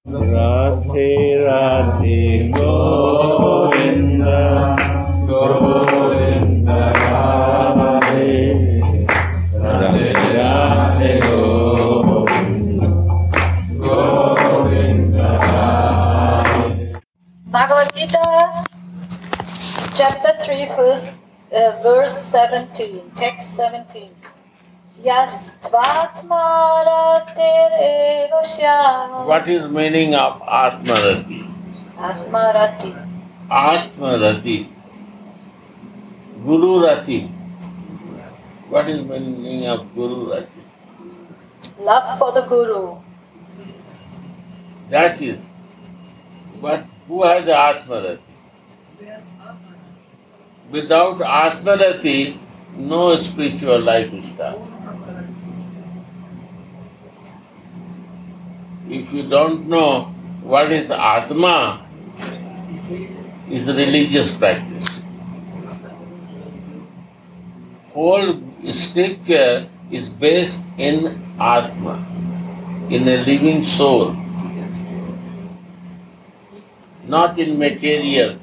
Radhe Radhe Govinda Govinda Radhe Radhe Radhe Govinda Govinda Radhe. Bhagavad Gita, chapter 3, verse 17, text 17. Yastvatmaratireva syam. What is meaning of Atmarati? Atmarati. Atmarati. Guru Rati. What is meaning of Guru Rati? Love for the Guru. That is. But who has Atmarati? Without Atmarati, no spiritual life starts. If you don't know what is Atma, it's religious practice. Whole scripture is based in Atma, in a living soul, not in material.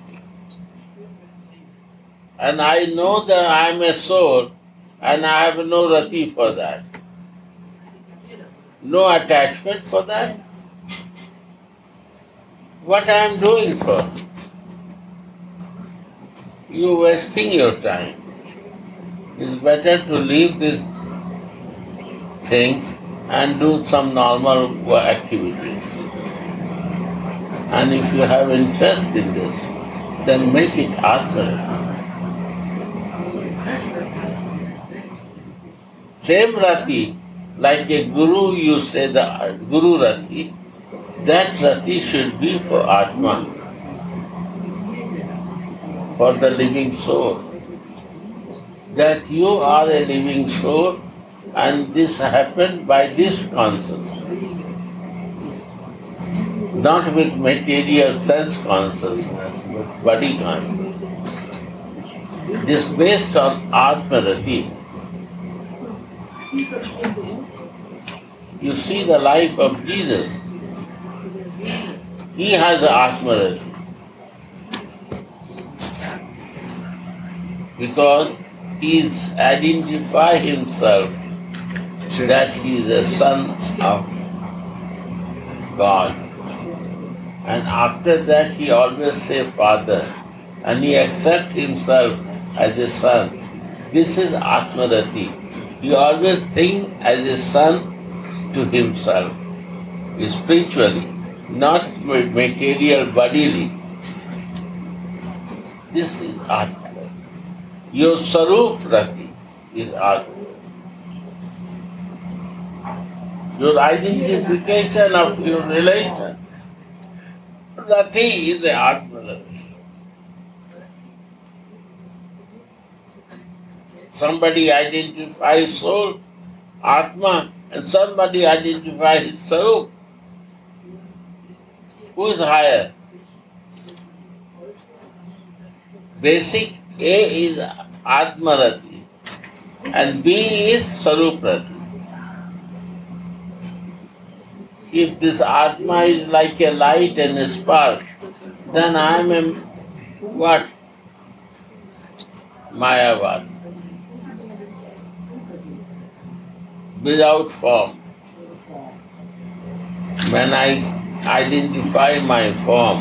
And I know that I am a soul and I have no rati for that. No attachment for that. What I am doing for? You are wasting your time. It's better to leave these things and do some normal activity. And if you have interest in this, then make it Atma. Same Rati, like a Guru, you say the Guru Rati, that Rati should be for Atma, for the living soul. That you are a living soul and this happened by this consciousness, not with material sense consciousness, but body consciousness. This based on Atma Rati. You see the life of Jesus. He has an Atmarati. Because he identifies himself that he is a son of God. And after that he always says Father. And he accepts himself as a son. This is Atmarati. He always thinks as a son to himself, spiritually, not material bodily. This is Atma. Your Sarup Rati is Atma. Your identification of your relation. Rati is the Atma Rati. Somebody identifies soul, Atma, and somebody identifies his Sarup. Who is higher? Basic A is Atmarati and B is Saruprati. If this Atma is like a light and a spark, then I am a what? Mayavad. Without form. When I identify my form,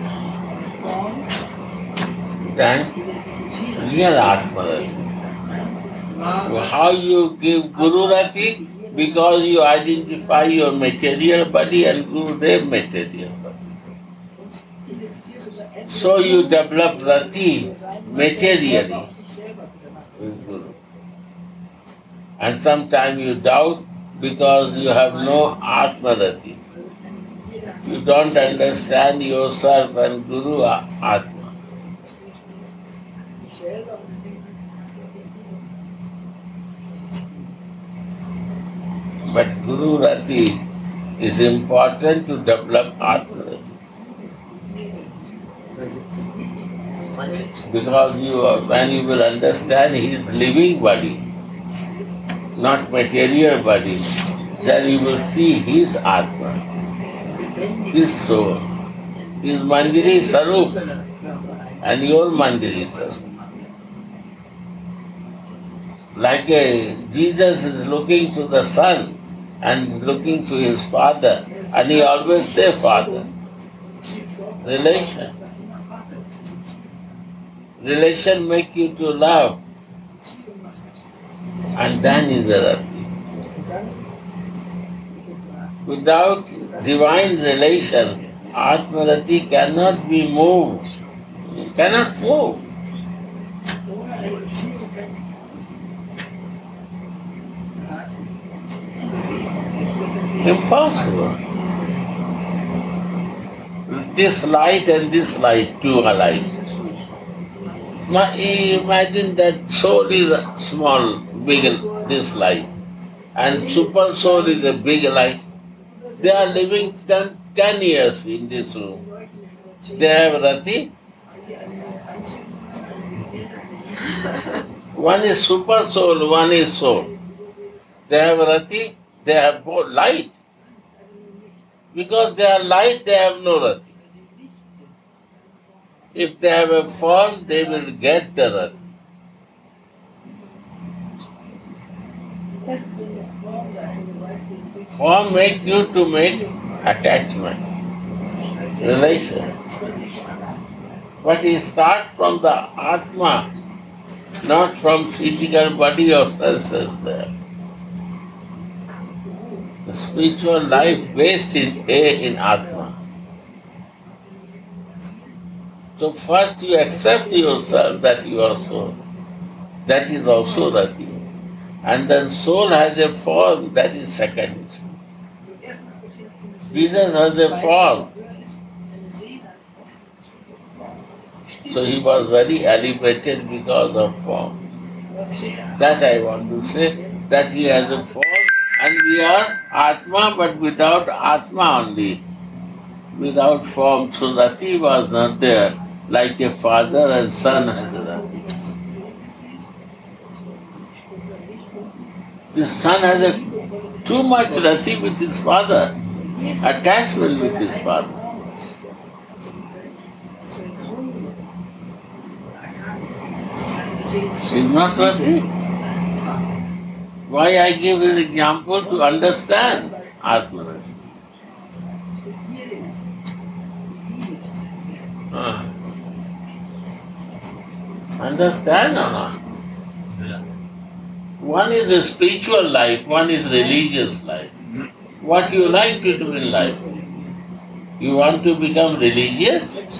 then real Atmarati. How you give Guru Rati? Because you identify your material body and Gurudev material body. So you develop Rati materially with Guru. And sometimes you doubt because you have no Atmarati. You don't understand yourself and Guru Atma. But Guru Rati is important to develop Atmarati. Because when you will understand his living body, not material body, then you will see his Atma. his soul, his Manjari Sarup and your Manjari Sarup. Like Jesus is looking to the Son and looking to his Father, and he always say Father. Relation. Relation make you to love, and then is the Rati. Without divine relation, Atmarati cannot be moved, cannot move. Impossible. This light and this light, two alike. Imagine that soul is a small, big, this light, and super soul is a big light. They are living 10 years in this room. They have Rati. One is super soul, one is soul. They have Rati, they have both light. Because they are light, they have no Rati. If they have a form, they will get the Rati. Form make you to make attachment, relation. But you start from the Atma, not from physical body or senses there. The spiritual life based in Atma. So first you accept yourself that you are soul. That is also Rati. And then soul has a form, that is second. Jesus has a form. So he was very elevated because of form. That I want to say, that he has a form and we are Atma but without Atma only. Without form. So Rati was not there like a father and son has a Rati. The son has too much Rati with his father, attachment with his father. Is not Rati? Why I give an example to understand Atma. Understand or not? One is a spiritual life, one is religious life. What you like to do in life? You want to become religious?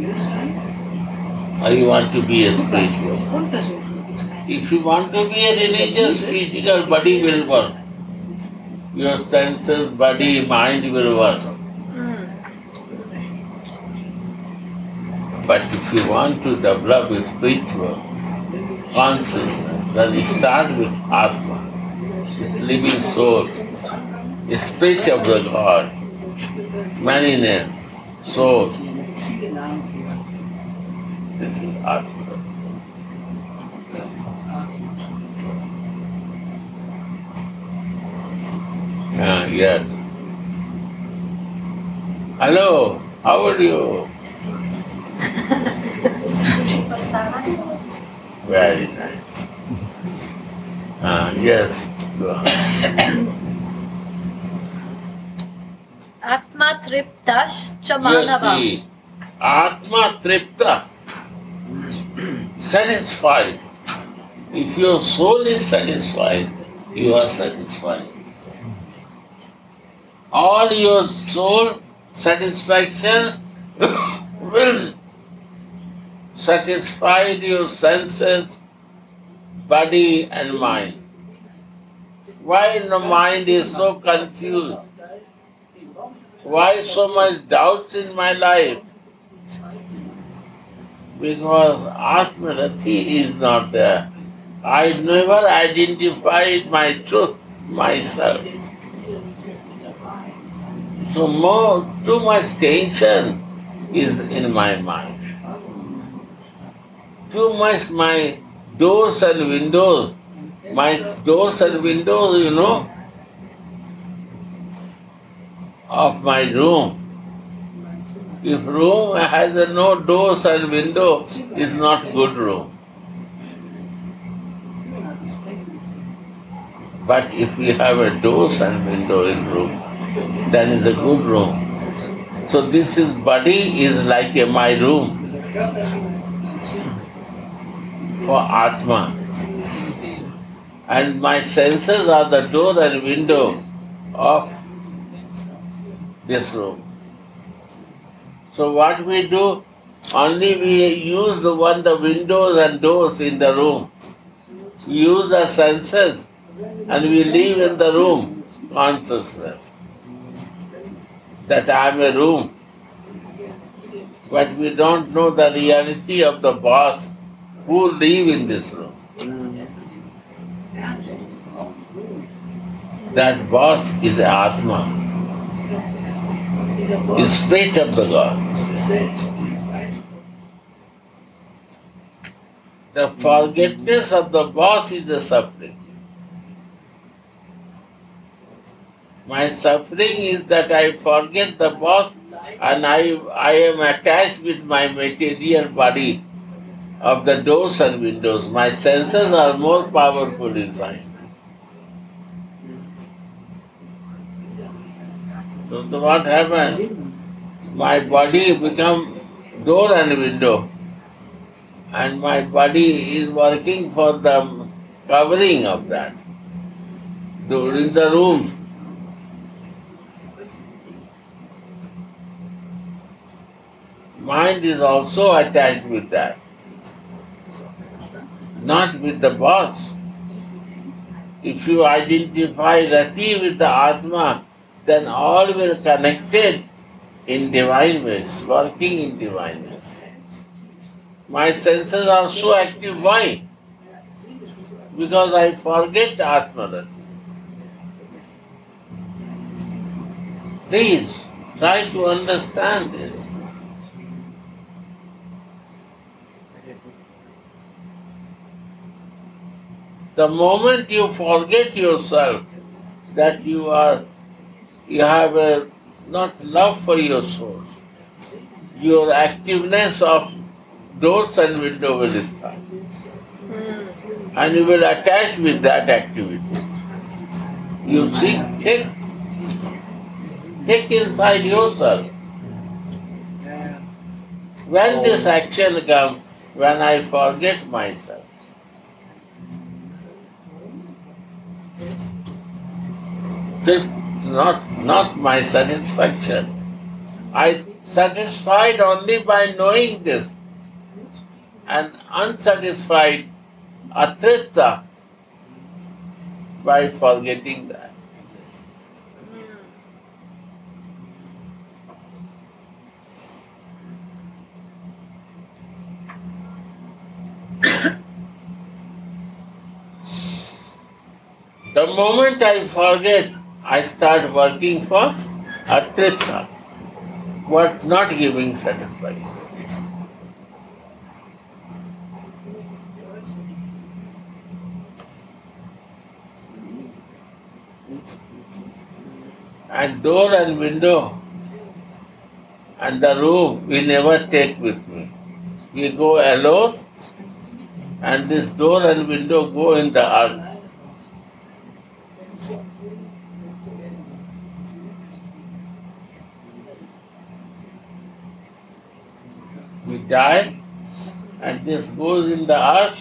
Or you want to be a spiritual? If you want to be a religious, physical body will work. Your senses, body, mind will work. But if you want to develop a spiritual consciousness, then start with Atma, living soul, a spirit of the God, many names, soul. This is Atma. Yes. Hello, how are you? Very nice. Yes. Go on. Atma triptascha You manava. see, Atma tripta, satisfied. If your soul is satisfied, you are satisfied. All your soul satisfaction will satisfy your senses, body and mind. Why the mind is so confused? Why so much doubt in my life? Because Atmarati is not there. I never identified my truth, myself. So too much tension is in my mind. Too much my doors and windows, of my room. If room has no doors and window, it's not good room. But if we have a doors and window in room, then it's a good room. So this is body is like my room for Atma. And my senses are the door and window of this room. So what we do, only we use the windows and doors in the room. We use the senses and we live in the room consciousness that I am a room. But we don't know the reality of the boss who live in this room. That boss is Atma, is spirit of the God. The forgetfulness of the boss is the suffering. My suffering is that I forget the boss and I am attached with my material body of the doors and windows. My senses are more powerful inside. So what happens? My body become door and window, and my body is working for the covering of that. In the room, mind is also attached with that, not with the boss. If you identify Rati with the Atma, then all will connected in divine ways, working in divine ways. My senses are so active. Why? Because I forget Atma Rati. Please try to understand this. The moment you forget yourself, that you have a not love for your soul, your activeness of doors and window will start. And you will attach with that activity. You see, take inside yourself. When this action comes, when I forget myself, this is not my satisfaction. I satisfied only by knowing this, and unsatisfied, atrita, by forgetting that. The moment I forget, I start working for atrita, what not giving satisfaction. And door and window and the room we never take with me. We go alone, and this door and window go in the earth. We die, and this goes in the earth,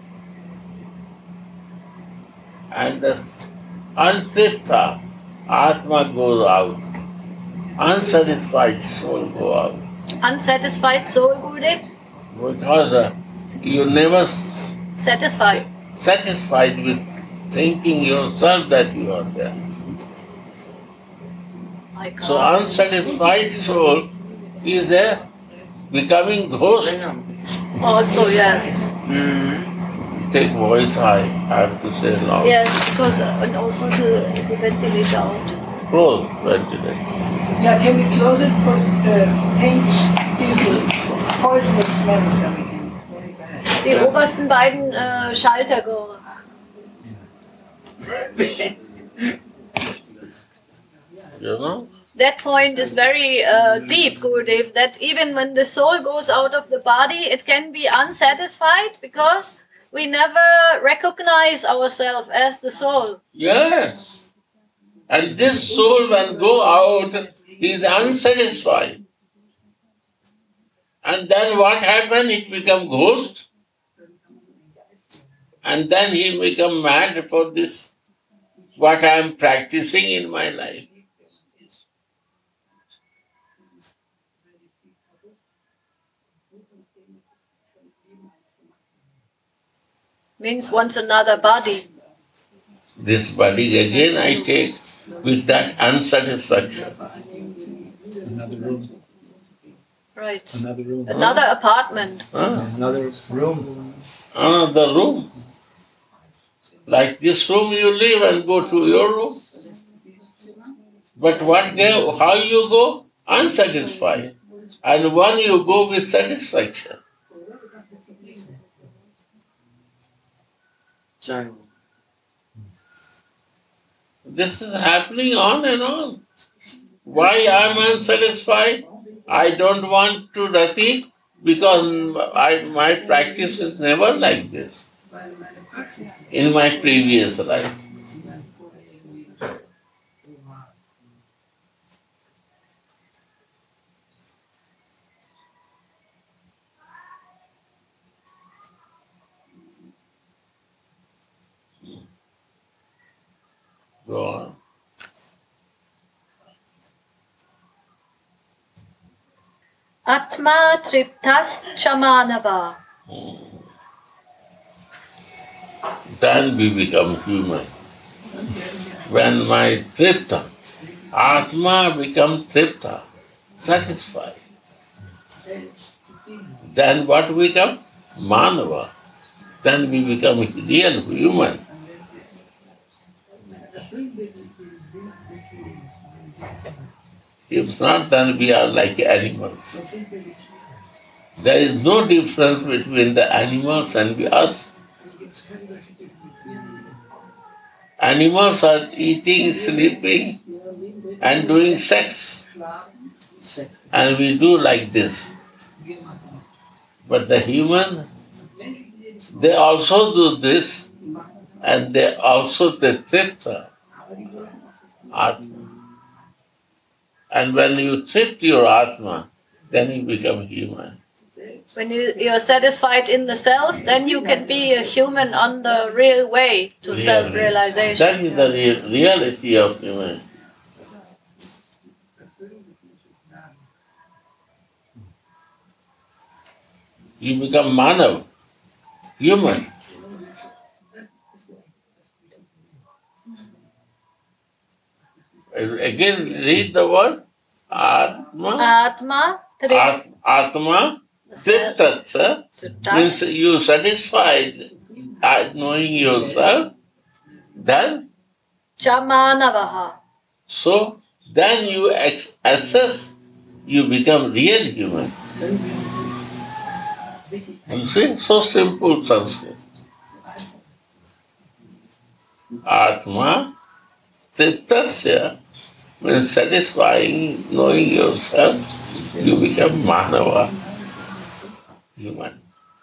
and the untripta Atma goes out. Unsatisfied soul go out. Unsatisfied soul, Gurudev? Because you never Satisfied. satisfied with thinking yourself that you are there. My God. So unsatisfied soul is a becoming ghost. Also, yes. Take voice high, I have to say loud. Yes, because and also the ventilator out. Close ventilator. Yeah, can we close it? Because the paint is poisonous smell is coming in. Very bad. Die obersten beiden Schalter You know? That point is very deep, Gurudev, that even when the soul goes out of the body, it can be unsatisfied because we never recognize ourselves as the soul. Yes. And this soul, when go out, is unsatisfied. And then what happens? It become ghost. And then he become mad for this, what I am practicing in my life. Means wants another body. This body again I take with that unsatisfaction. Another room. Right. Another room. Another apartment. Another room. Another room. Like this room you live and go to your room. But how you go? Unsatisfied. And one you go with satisfaction. This is happening on and on. Why I am unsatisfied? I don't want to rati because my practice is never like this in my previous life. Go on. Atma triptas chamanava. Then we become human. When my tripta, Atma becomes tripta, satisfied. Then what we become? Manava. Then we become real human. If not, then we are like animals. There is no difference between the animals and us. Animals are eating, sleeping, and doing sex. And we do like this. But the human, they also do this, and they also the tripta. And when you trip your Atma, then you become human. When you're satisfied in the self, then you can be a human on the real way to self-realization. That is the reality of human. You become Manav, human. Again, read the word Atma. Atma Atma triptatsa means you satisfied knowing yourself. Then chamanavaha. So then you assess, you become real human. You see, so simple Sanskrit. Atma triptasya means satisfying, knowing yourself, you become Manava, human.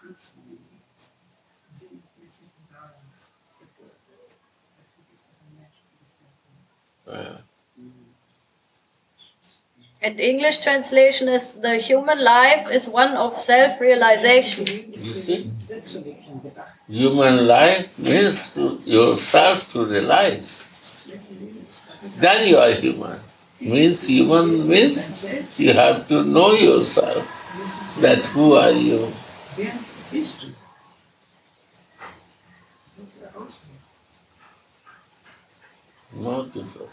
And English translation is the human life is one of self-realization. You see? Human life means to yourself to realize. Then you are human. Human means you have to know yourself. That who are you? No difference.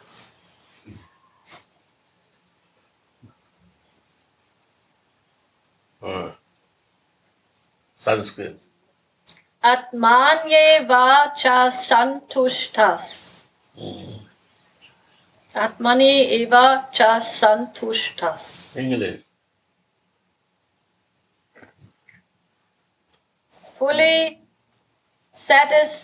Sanskrit. Atmanyeva cha santushtas. Atmani eva cha santushtas. English. Fully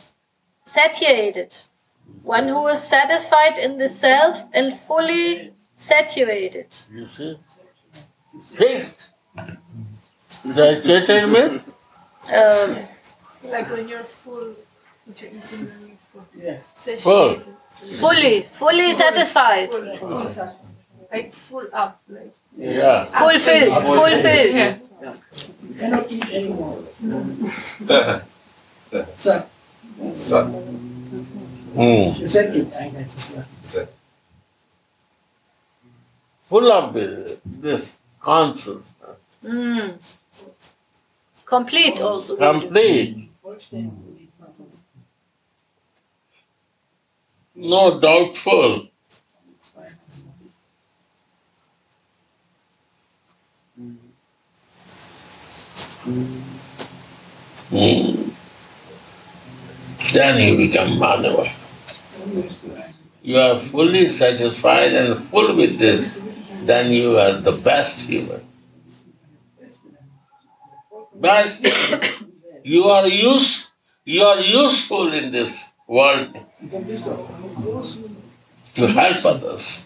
satiated. One who is satisfied in the self and fully Saturated. You see? Fixed. Saturated means? Like when you're full, what you're eating when you're full. Yeah. Satiated. Fully satisfied. Like full up. Like Yeah. Fulfilled. yeah. You cannot eat anymore. Second, I guess. Full of this consciousness. Complete also. Complete. No doubtful. Then you become Madhava. You are fully satisfied and full with this, then you are the best human. Best. You are useful in this world to help others.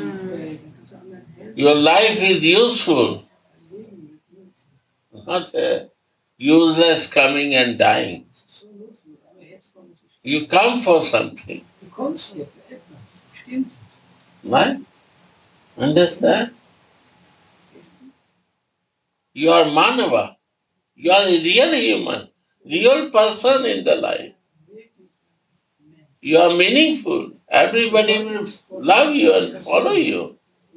Your life is useful, not useless coming and dying. You come for something. Right? Understand? You are Manava. You are a real human, real person in the life. You are meaningful. Everybody will love you and follow you.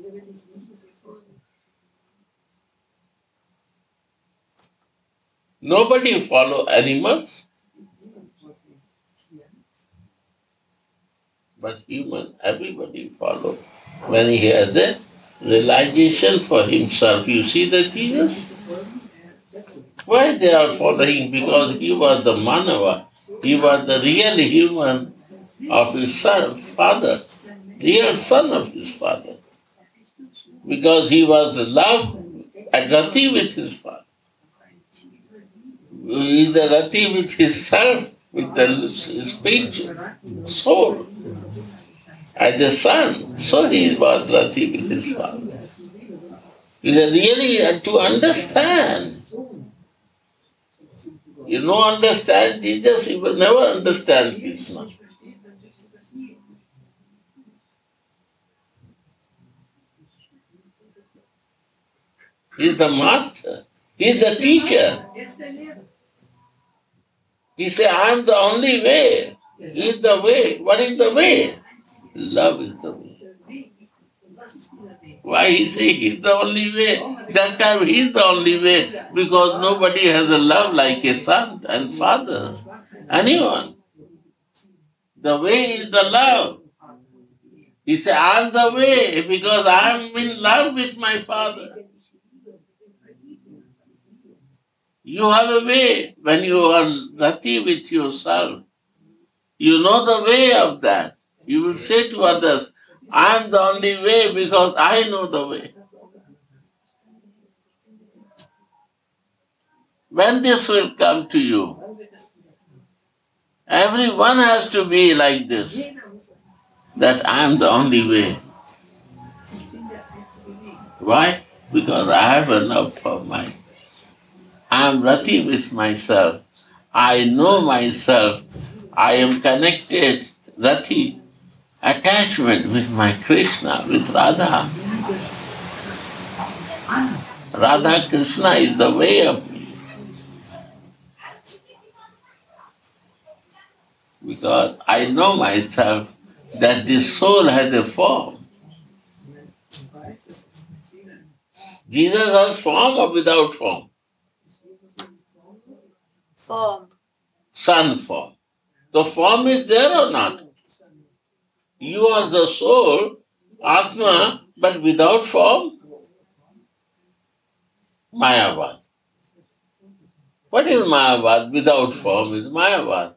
Nobody follow animals. But human, everybody follow. When he has a realization for himself, you see the Jesus? Why they are following? Because he was the Manava. He was the real human of his son, father, real son of his father. Because he was love and Rati with his father. He is a Rati with his self, with the speech, soul. As a son, so he was Rati with his father. He really to understand. You don't understand Jesus, you will never understand Krishna. He is the master. He is the teacher. He said, I am the only way. He is the way. What is the way? Love is the way. Why he say he is the only way? That time he is the only way because nobody has a love like a son and father. Anyone. The way is the love. He said, I am the way because I am in love with my father. You have a way when you are Rati with yourself. You know the way of that. You will say to others, I am the only way because I know the way. When this will come to you, everyone has to be like this, that I am the only way. Why? Because I have a love for I am Rati with myself. I know myself. I am connected, Rati, attachment with my Krishna, with Radha. Radha Krishna is the way of me. Because I know myself that this soul has a form. Jesus has form or without form? Form. Sun form. The form is there or not? You are the soul, Atma, but without form? Mayavad. What is Mayavad? Without form is Mayavad.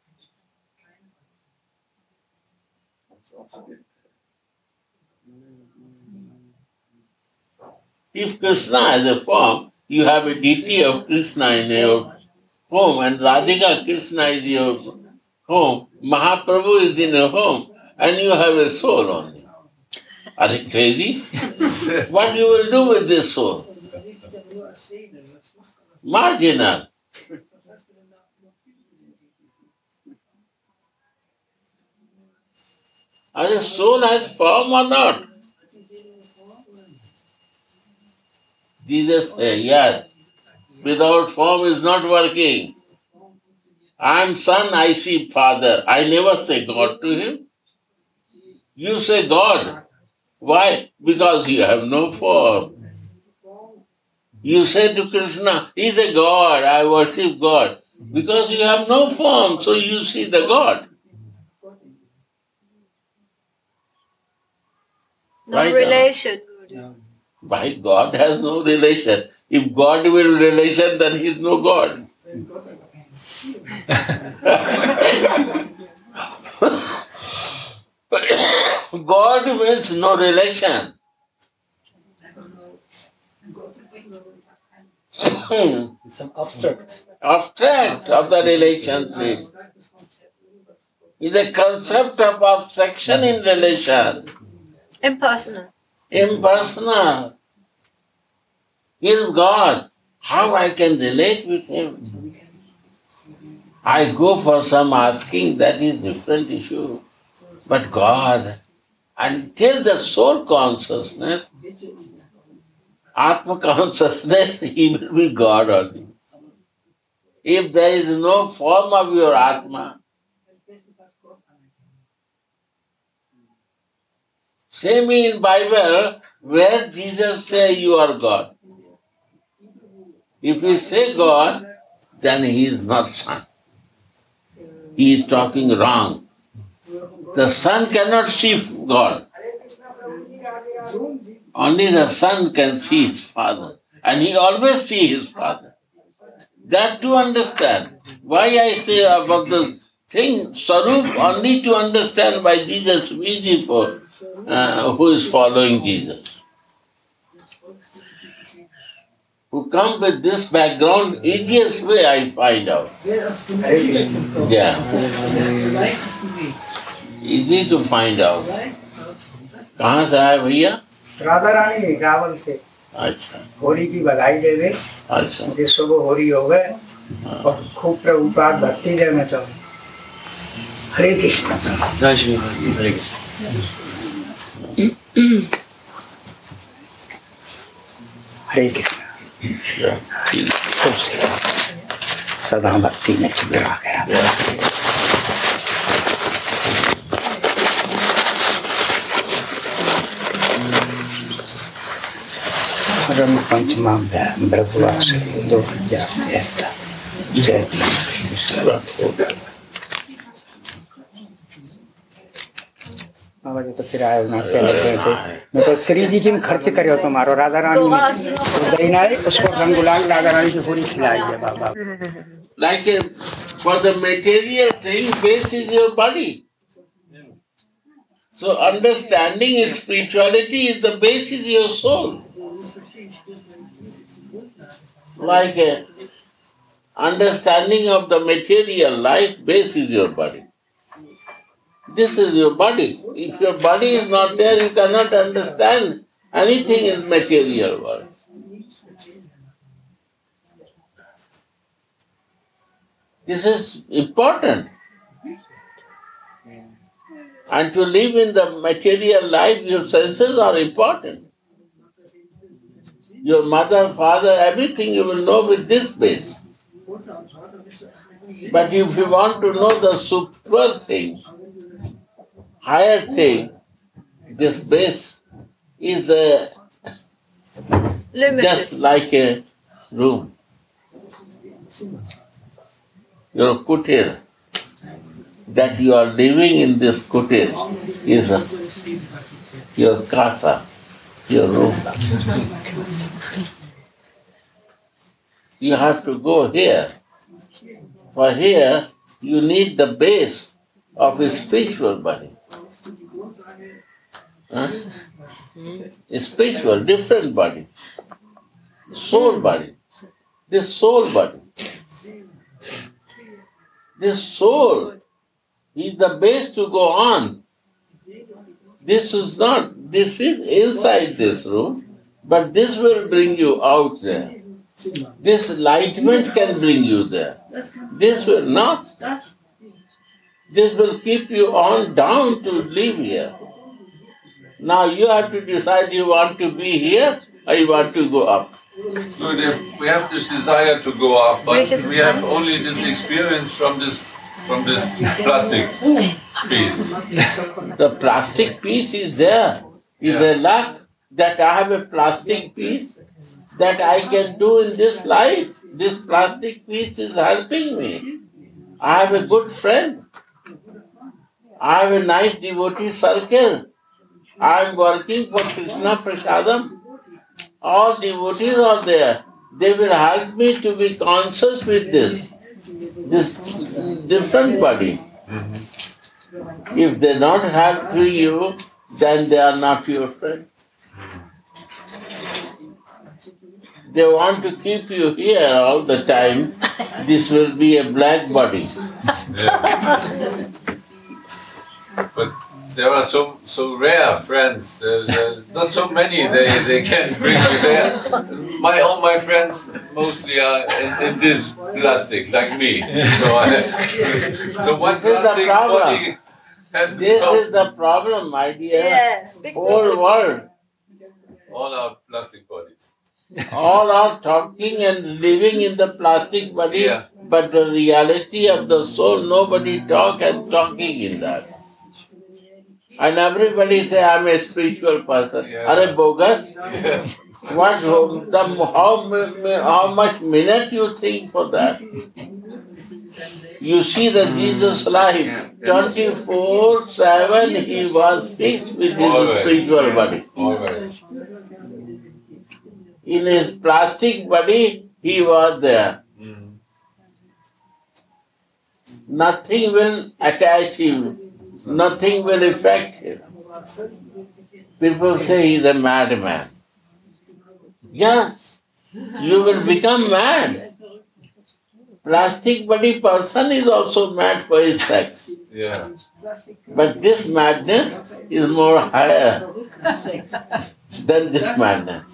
If Krishna has a form, you have a deity of Krishna in your home, and Radhika Krishna is your home, Mahaprabhu is in your home, and you have a soul only. Are you crazy? What you will do with this soul? Marginal. Are the soul has form or not? Jesus said, yes, without form is not working. I am son, I see father. I never say God to him. You say God. Why? Because you have no form. You say to Krishna, he's a God, I worship God. Because you have no form, so you see the God. No Right now. relation. Gurudev. Why God has no relation? If God will relation, then he is no God. God means no relation. It's an abstract. Abstract of the relationship. Is a concept of abstraction in relation. Impersonal. Impersonal. He is God. How I can relate with him? I go for some asking, that is different issue. But God, until the soul consciousness, Atma consciousness, he will be God only. If there is no form of your Atma, same in Bible, where Jesus say you are God. If he say God, then he is not son. He is talking wrong. The son cannot see God. Only the son can see his father. And he always see his father. That to understand. Why I say about the thing, Sarup, only to understand by Jesus, easy for who is following Jesus. Who come with this background, easiest way I find out. Yeah. Easy to find out. कहाँ से आए भैया? राधा रानी रावण से अच्छा होली की बधाई दे दे। अच्छा विश्व को होली हो गए और खूब प्रभुपाद भक्ति जय में चलो। हरे कृष्ण। जय श्री हरि हरे कृष्ण। हरे कृष्ण। सदा भक्ति में चित रहा गया। परम पंचमा ब्रह्मवास दो जय बाबा जी तो फिर आए ना पहले मैं तो श्री जी की खर्च करे तुम्हारो राधा रानी देना है उसको रंग गुलाल राधा रानी की पूरी खिलाई है बाबा। Like for the material thing, base is your body. So understanding spirituality is the base is your soul. Like understanding of the material life, base is your body. This is your body. If your body is not there, you cannot understand anything in material world. This is important. And to live in the material life, your senses are important. Your mother, father, everything you will know with this base. But if you want to know the super thing, higher thing, this base is just like a room. Your kutir, that you are living in this kutir, is your casa, your room. You have to go here. For here, you need the base of a spiritual body. A spiritual, different body. Soul body. This soul body. This soul is the base to go on. This is not this is inside this room, but this will bring you out there. This enlightenment can bring you there. This will not. This will keep you on down to live here. Now you have to decide you want to be here or you want to go up. So we have this desire to go up, but we have only this experience from this plastic piece. The plastic piece is there. Is a luck that I have a plastic piece that I can do in this life. This plastic piece is helping me. I have a good friend. I have a nice devotee circle. I am working for Krishna Prasadam. All devotees are there. They will help me to be conscious with this different body. If they not help you, then they are not your friend. They want to keep you here all the time. This will be a black body. Yeah. But there are so rare friends. There's not so many. They can bring you there. All my friends mostly are in this plastic, like me. So one plastic body has to This come. is the problem, my dear. Yes, big Whole world. All are plastic bodies. All are talking and living in the plastic body, Yeah. but the reality of the soul, nobody talking in that. And everybody say, I'm a spiritual person. Yeah. Are bogus? Yeah. How much minute you think for that? You see that Jesus' life, 24/7 he was fixed with his Always. spiritual body. Always. In his plastic body, he was there. Nothing will attach him. Nothing will affect him. People say he's a madman. Yes, you will become mad. Plastic body person is also mad for his sex. Yeah. But this madness is more higher than this madness.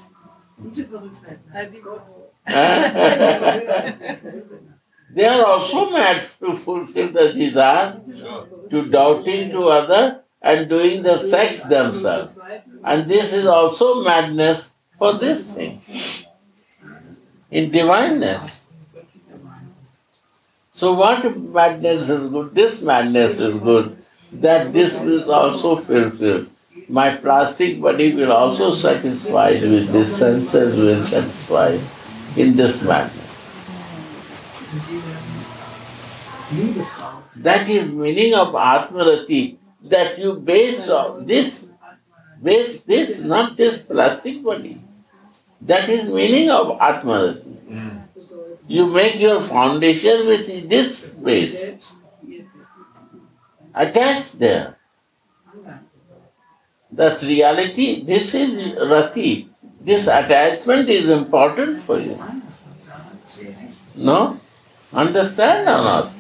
They are also mad to fulfill the desire, Sure. to doubting to other and doing the sex themselves. And this is also madness for this thing. In divineness. So what madness is good? This madness is good. That this will also fulfill. My plastic body will also satisfy with this, senses will satisfy in this madness. That is meaning of Atmarati, that you base this, not this plastic body. That is meaning of Atmarati. You make your foundation with this base. Attached there. That's reality. This is Rati. This attachment is important for you. No? Understand or not?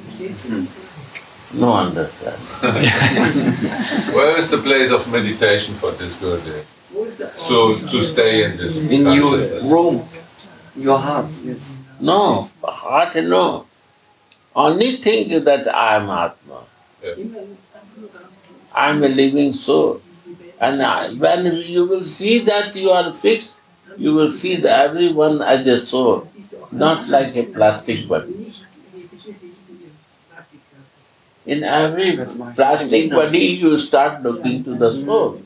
No understand. Where is the place of meditation for this Gurudev? To stay in this In your consciousness? room, your heart. Yes. No, heart no. Only think that I am Atma. Yeah. I am a living soul. And when you will see that you are fixed, you will see everyone as a soul, not like a plastic body. In every plastic body, you start looking to the soul.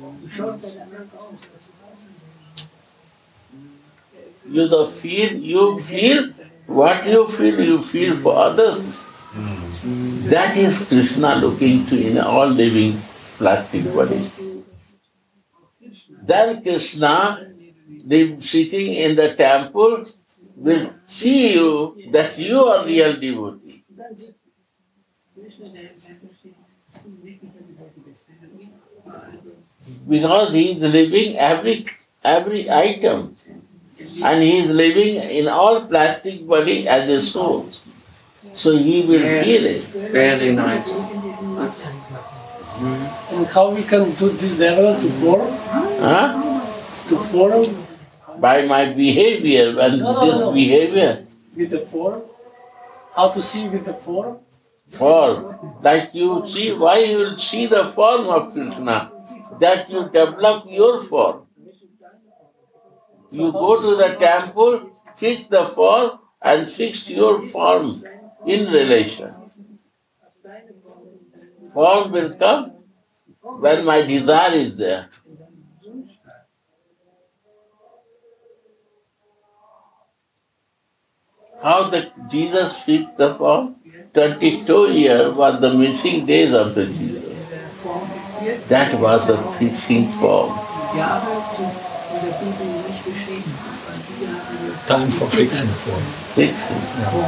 You feel what you feel for others. That is Krishna looking to in all living plastic bodies. Then Krishna, sitting in the temple, will see you that you are real devotee. Because he is living every item, and he is living in all plastic body as a soul. So he will feel it. Very nice. And how we can do this level to form? Huh? To form By my behavior and this No. behavior. with the form? How to see with the form? Form. Like you see, why you will see the form of Krishna? That you develop your form. You go to the temple, fix the form and fix your form in relation. Form will come when my desire is there. How the Jesus fixed the form? 22 years was the missing days of the Jesus. That was the fixing form. Time for fixing form. Fixing.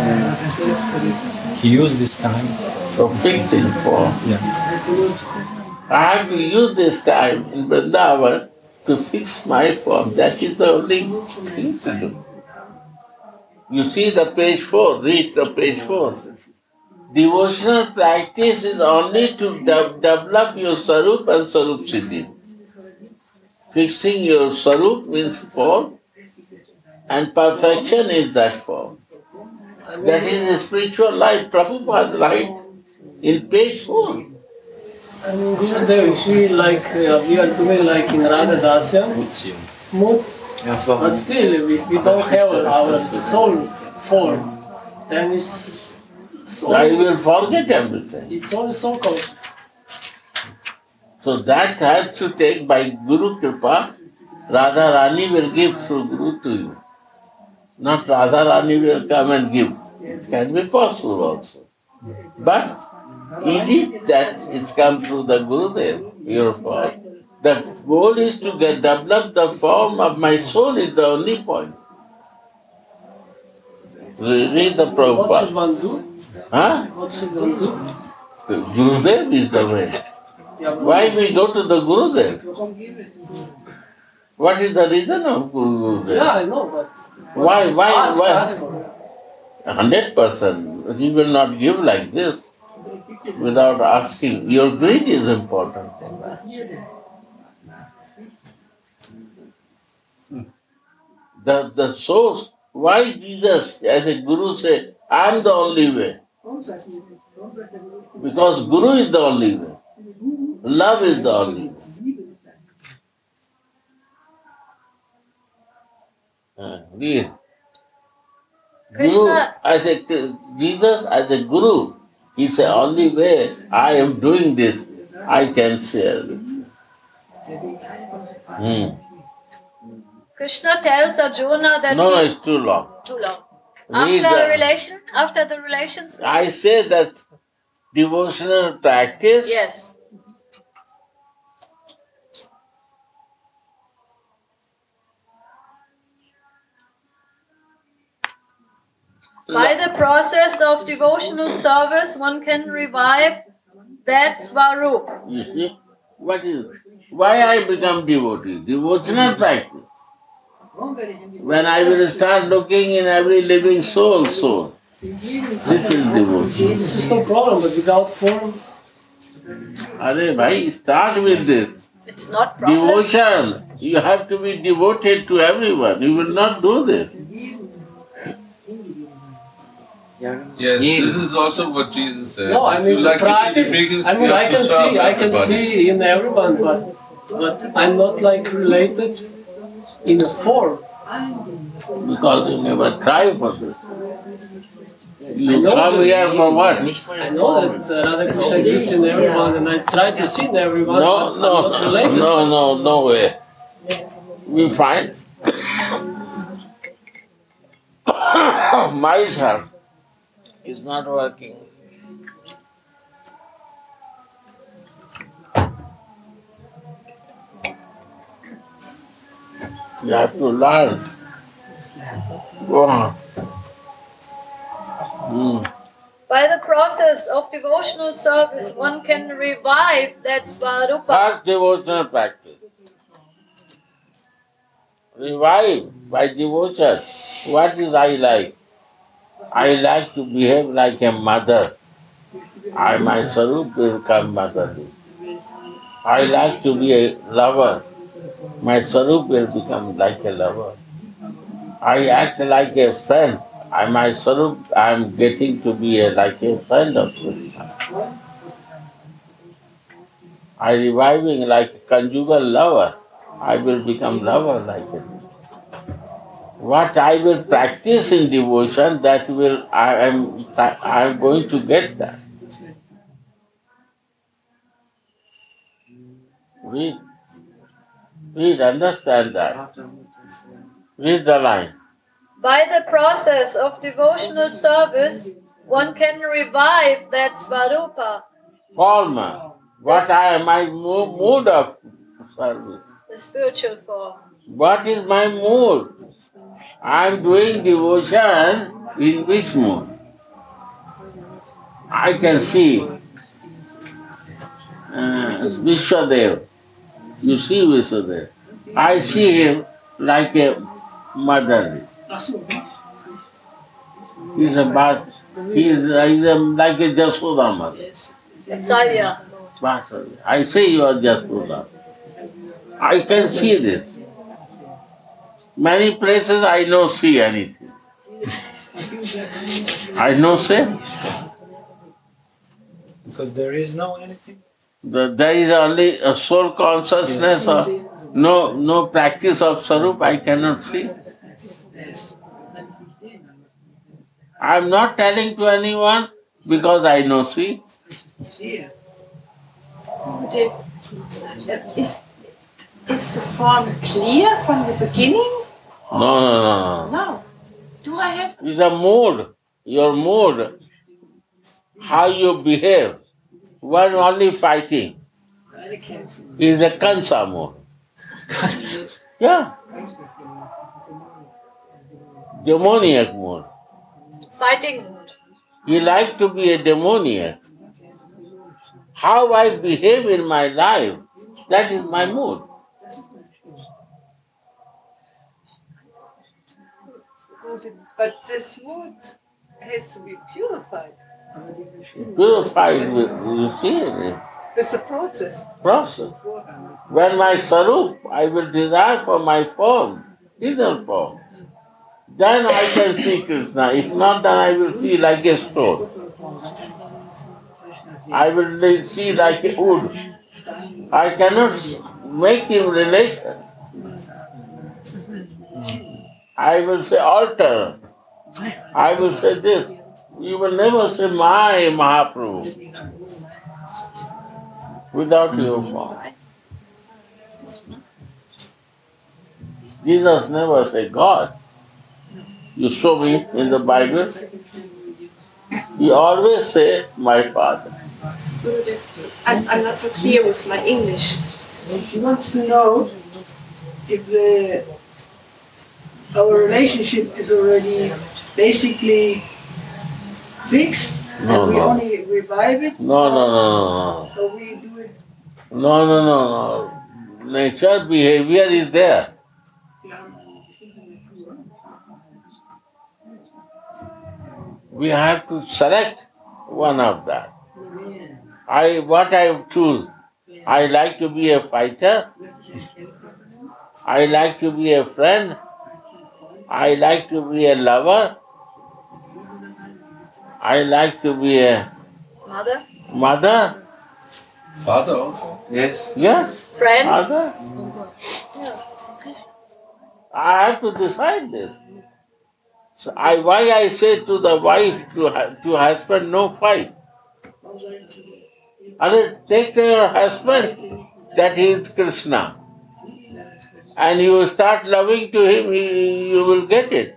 He used this time. For fixing form. Yeah. I have to use this time in Vrindavan to fix my form. That is the only thing to do. You see the page 4, read the page 4. Devotional practice is only to develop your Sarup and Sarup Siddhi. Fixing your Sarup means form, and perfection is that form. That is the spiritual life. Prabhupada write in page 4. I mean, Gurudev, if we we are doing like in Radha Dasya, mood, but still, if we don't have our soul form, then I will forget everything. it's all so called. So that has to take by Guru Kripa. Radha Rani will give through Guru to you. Not Radha Rani will come and give. It can be possible also. But easy that it's come through the Gurudev, your form. The goal is to develop the form of my soul is the only point. Read the What should Prabhupada. one do? Huh? What should one do? Gurudev is the way. Yeah, but Why we go to the Gurudev? What is the reason of Gurudev? yeah, I know, but ask for 100%. He will not give like this without asking. Your greed is important for that. The source, why Jesus as a Guru said, I am the only way. Because Guru is the only way. Love is the only way. Read. Guru, Jesus as a Guru, he said, only way I am doing this, I can share with you. Krishna tells Arjuna that No, it's too long. too long. Read After the relations. I say that devotional practice Yes. By the process of devotional service, one can revive that Svarup. You see, why I become devotee? Devotional practice. When I will start looking in every living soul. This is devotion. this is no problem, but without form, Arey bhai, start with this. It's not problem. Devotion. You have to be devoted to everyone. You will not do this. Yes, this is also what Jesus said. no, I If you mean like to be the practice. biggest, I mean, you I have to can serve see, I can everybody. see in everyone, but I'm not like related in a form. Because you never try for this. You know come that- here for what? I know that Radha Krishna exists in everyone, and I try to see in everyone, No, but I'm not related. no way. We find myself is not working. You have to learn. Go on. By the process of devotional service, one can revive that Svarupa. First devotional practice. Revive by devotion. What is I like? I like to behave like a mother. My Sarup will become motherly. I like to be a lover. My Sarup will become like a lover. I act like a friend. My Sarup, I am getting to be like a friend of Krishna. I reviving like a conjugal lover. I will become lover like it. What I will practice in devotion, that will I am going to get that. Read, understand that. Read the line. By the process of devotional service, one can revive that Svarupa, Form. What I am my mood of service. the spiritual form. What is my mood? I am doing devotion in which mood? I can see Vishwadev. You see Vishwadev. I see him like a mother. He's a like a Jasoda mother. Vatsalya. I say you are Jasoda. I can see this. Many places I no see anything. I no say. Because there is no anything. There is only a soul consciousness or no practice of Sarup, I cannot see. I am not telling to anyone because I know see. Is the form clear from the beginning? No. No. Do I have? It's a mood, your mood, how you behave. One only fighting is a Kansa mood. Yeah. Demoniac mood. Fighting mood. He like to be a demoniac. How I behave in my life, that is my mood. But this mood has to be purified. Purified with, you see, It's a process. process. When my Sarup, I will desire for my form, inner form. Then I can see Krishna. If not, then I will see like a stone. I will see like a wood. I cannot make him relation. I will say altar. I will say this. You will never say my Mahaprabhu without your form. Jesus never said God. You show me in the Bible. He always say my Father. I'm not so clear with my English. She wants to know if our relationship is already basically fixed and we only revive it. No. Or we do it. No. Nature behavior is there. We have to select one of that. What I choose. I like to be a fighter. I like to be a friend. I like to be a lover. I like to be a mother. Father also? Yes. Friend. Mother. I have to decide this. So why I say to the wife, to husband, no fight. Take your husband that he is Krishna. And you start loving to him, you will get it.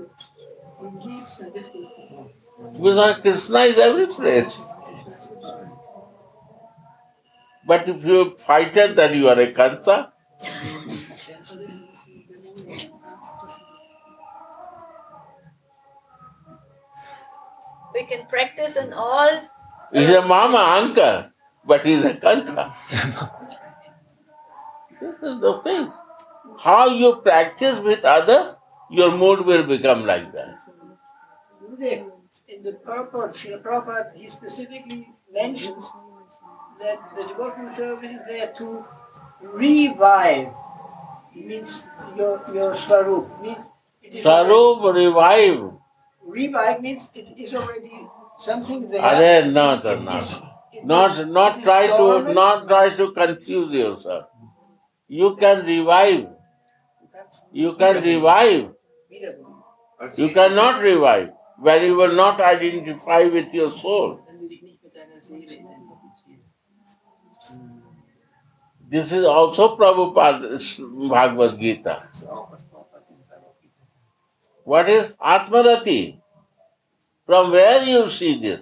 Because Krishna is every place. But if you are a fighter, then you are a Kansa. We can practice in all. He's a mama, uncle, but he's a Kansa. This is the thing. How you practice with others, your mood will become like that. In the purport, Srila Prabhupada, he specifically mentions that the devotional service is there to revive, means your swarup. Means it is Sarup revive. revive means it is already something there. Are not, It not. is- it Not, is- not it is try to, dormant. not try to confuse yourself. You can revive. You can revive. You cannot revive when you will not identify with your soul. This is also Prabhupada's Bhagavad Gita. What is Atmarati? From where you see this?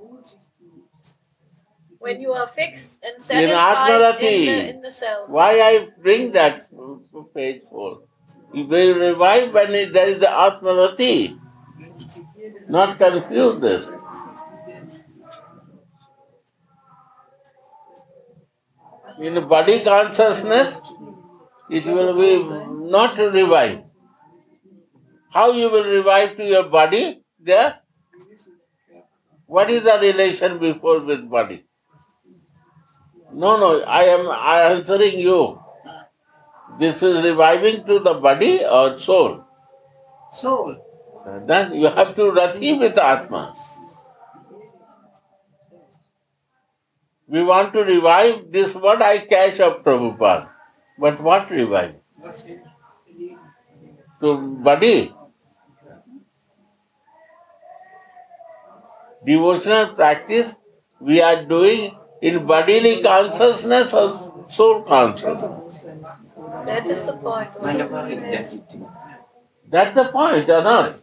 When you are fixed and In satisfied Atmarati. in the self. Why I bring that to page 4? You will revive when there is the Atmarati. Not confuse this. In body consciousness, it will be not to revive. How you will revive to your body there? What is the relation before with body? No, I am answering you. This is reviving to the body or soul? Soul. Then you have to rati with Atma. We want to revive this what I catch of Prabhupada. But what revive? To body. Devotional practice we are doing in bodily consciousness or soul consciousness. That is the point. That's the point, or not?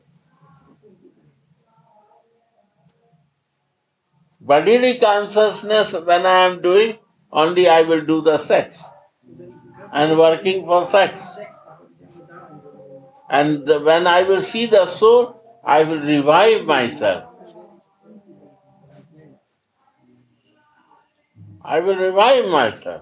Bodily consciousness, when I am doing, only I will do the sex and working for sex. And when I will see the soul, I will revive myself. I will revive myself.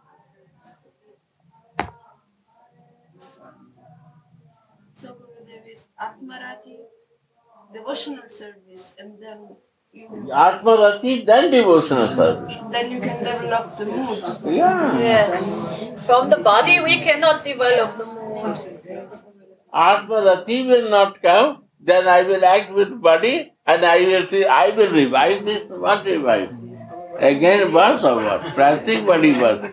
So there is Atmarati, devotional service, and then Atmarati, then devotional service. then you can develop the mood. Yeah. Yes. From the body we cannot develop the mood. Atmarati will not come, then I will act with body and I will say, I will revive this. What revive? Again, birth or what? Plastic body birth.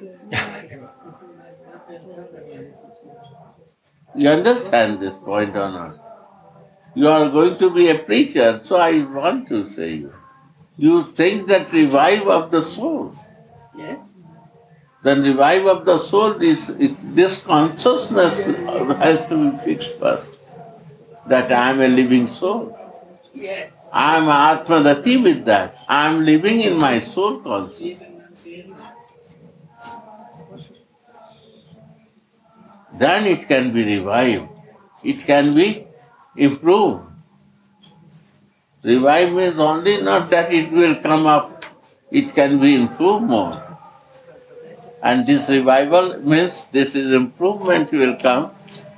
You understand this point or not? You are going to be a preacher, so I want to say you. You think that revive of the soul. Yes. The revive of the soul, this consciousness has to be fixed first. That I am a living soul. Yeah. I am Atmarati with that. I am living in my soul consciousness. Then it can be revived. It can be improved. Revive means only not that it will come up, it can be improved more. And this revival means this is improvement will come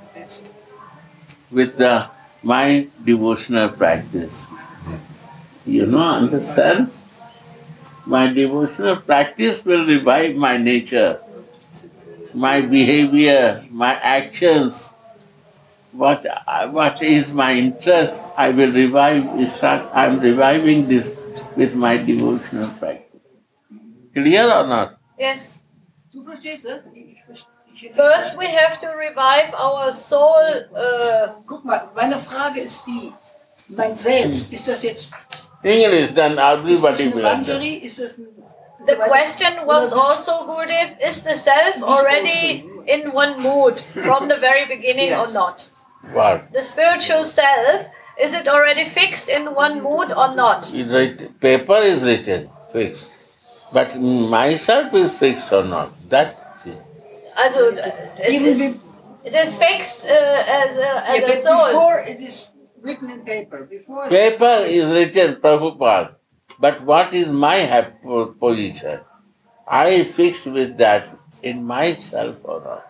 with my devotional practice. You know, understand? My devotional practice will revive my nature, my behavior, my actions. What is my interest? I will revive. I am reviving this with my devotional practice. Clear or not? Yes. Du verstehst das? First we have to revive our soul. Guck mal, meine Frage ist die, mein Selbst, ist das jetzt English, then ist das everybody eine will understand. Manjari, ist das ein... The question was also, Gurudev, is the self already in one mood from the very beginning or not? What? The spiritual self, is it already fixed in one mood or not? Paper is written, fixed. But myself is fixed or not? That Also, it is fixed as a but soul. before it is written in paper, before... paper is written, Prabhupada. But what is my position? I fixed with that in myself or not?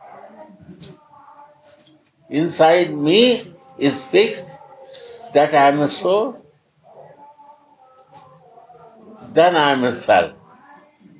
Inside me is fixed that I am a soul. Then I am a self.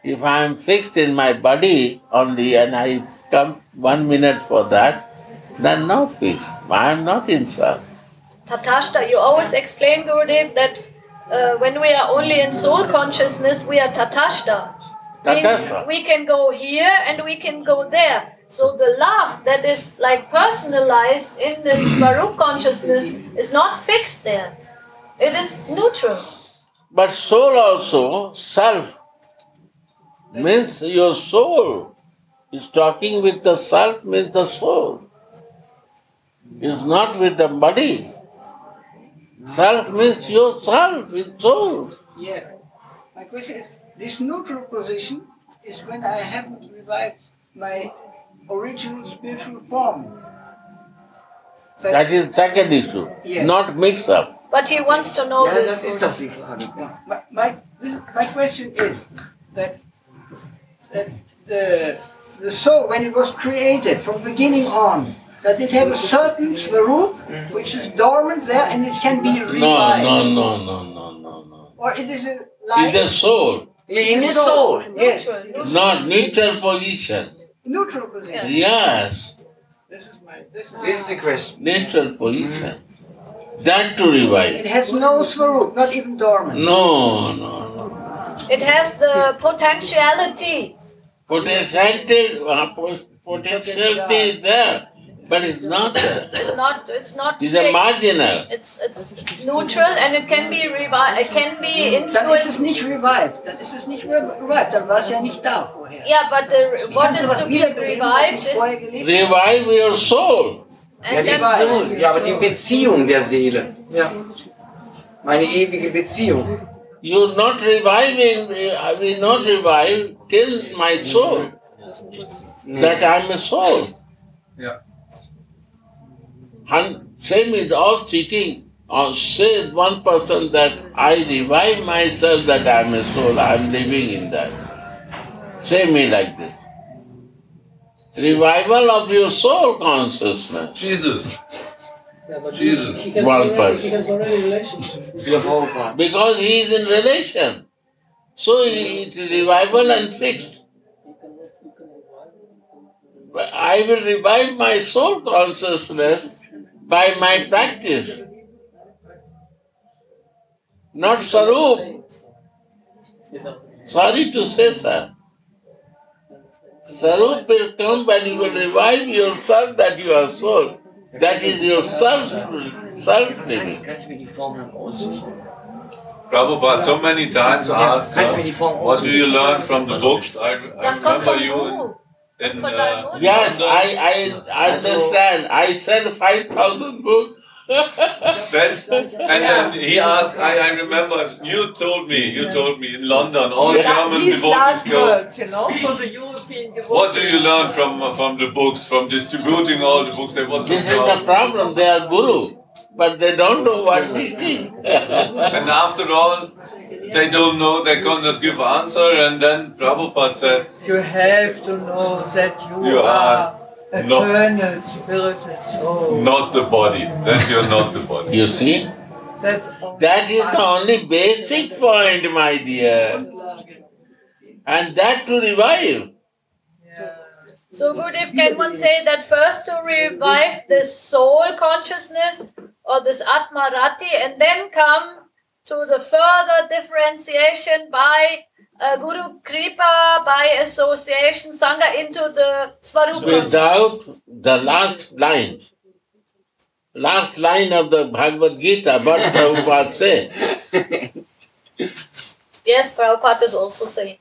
If I am fixed in my body only and I come 1 minute for that, then not fixed. I am not in self. Tatashta, you always explain, Gurudev, that when we are only in soul consciousness, we are Tatashta. Tatashta. Means we can go here and we can go there. So the love that is like personalized in this Swarup consciousness is not fixed there. It is neutral. But soul also, self, means your soul is talking with the self, means the soul. Is not with the body. Self means yourself, with soul. Yeah. My question is, this neutral position is when I haven't revived my original spiritual form. But That is second issue, Yeah. not mix up. But he wants to know Ja, das this. ist doch die Frage. my question is that the soul, when it was created from beginning on, does it have a certain Svarup which is dormant there and it can be No, revived? no. Or it is a light? It's the soul, In the soul, yes. not neutral position. Neutral position. Yes, This is This is the question. neutral position. That to revive. It has no Svarup, not even dormant. No. It has the potentiality. Potentiality is there, but it's not there. It's not It's fixed. a marginal. It's neutral and it can be revived. It can be Dann ist es influenced. nicht revived. Dann ist es nicht revived. Dann war es ja nicht da vorher. Yeah, but what Kannst du is was to be wiederbeleben, was revived nicht is, vorher gelebt hat? Revive your soul. Ja, and die then, Soul. Ja, aber die Beziehung der Seele. Ja. Meine ewige Beziehung. You're not reviving, I will not revive till my soul, that I'm a soul. Yeah. And same is all cheating. Or say one person that I revive myself that I'm a soul, I'm living in that. Say me like this. Revival of your soul consciousness. Jesus. Yeah, but Jesus. He has One already, person. he has already relationship. Für Prabhupada. Because he is in relation. So it is revival and fixed. But I will revive my soul consciousness by my practice. Not Sarup. Sorry to say, sir. Sarup will come when you will revive yourself that you are soul. That is your self-living. Kann ich mir die Form dann aussuchen? Prabhupada so many times asked, Kann ich mir die Form what do you aussuchen? learn from the books? I das kommt remember von you du. in Von deinem Mund. Yes, London. I understand. I sell 5,000 books. And then he asked, I remember you told me in London, all German These devotees last go. words, for the European devotees. What do you learn from the books, from distributing all the books? There was some This is the problem. They are guru, but they don't know what teaching. And after all, they don't know, they cannot give answer. And then Prabhupada said, You have to know that you, You are are eternal spirited soul. not the body. Then you're not the body. You see, that is the only basic point, my dear. And that to revive. So good if can one say that first to revive this soul consciousness or this Atmarati and then come to the further differentiation by Guru Kripa, by association, Sangha into the Swarupa. Without the last line of the Bhagavad Gita, what Prabhupada say? Yes, Prabhupada is also saying.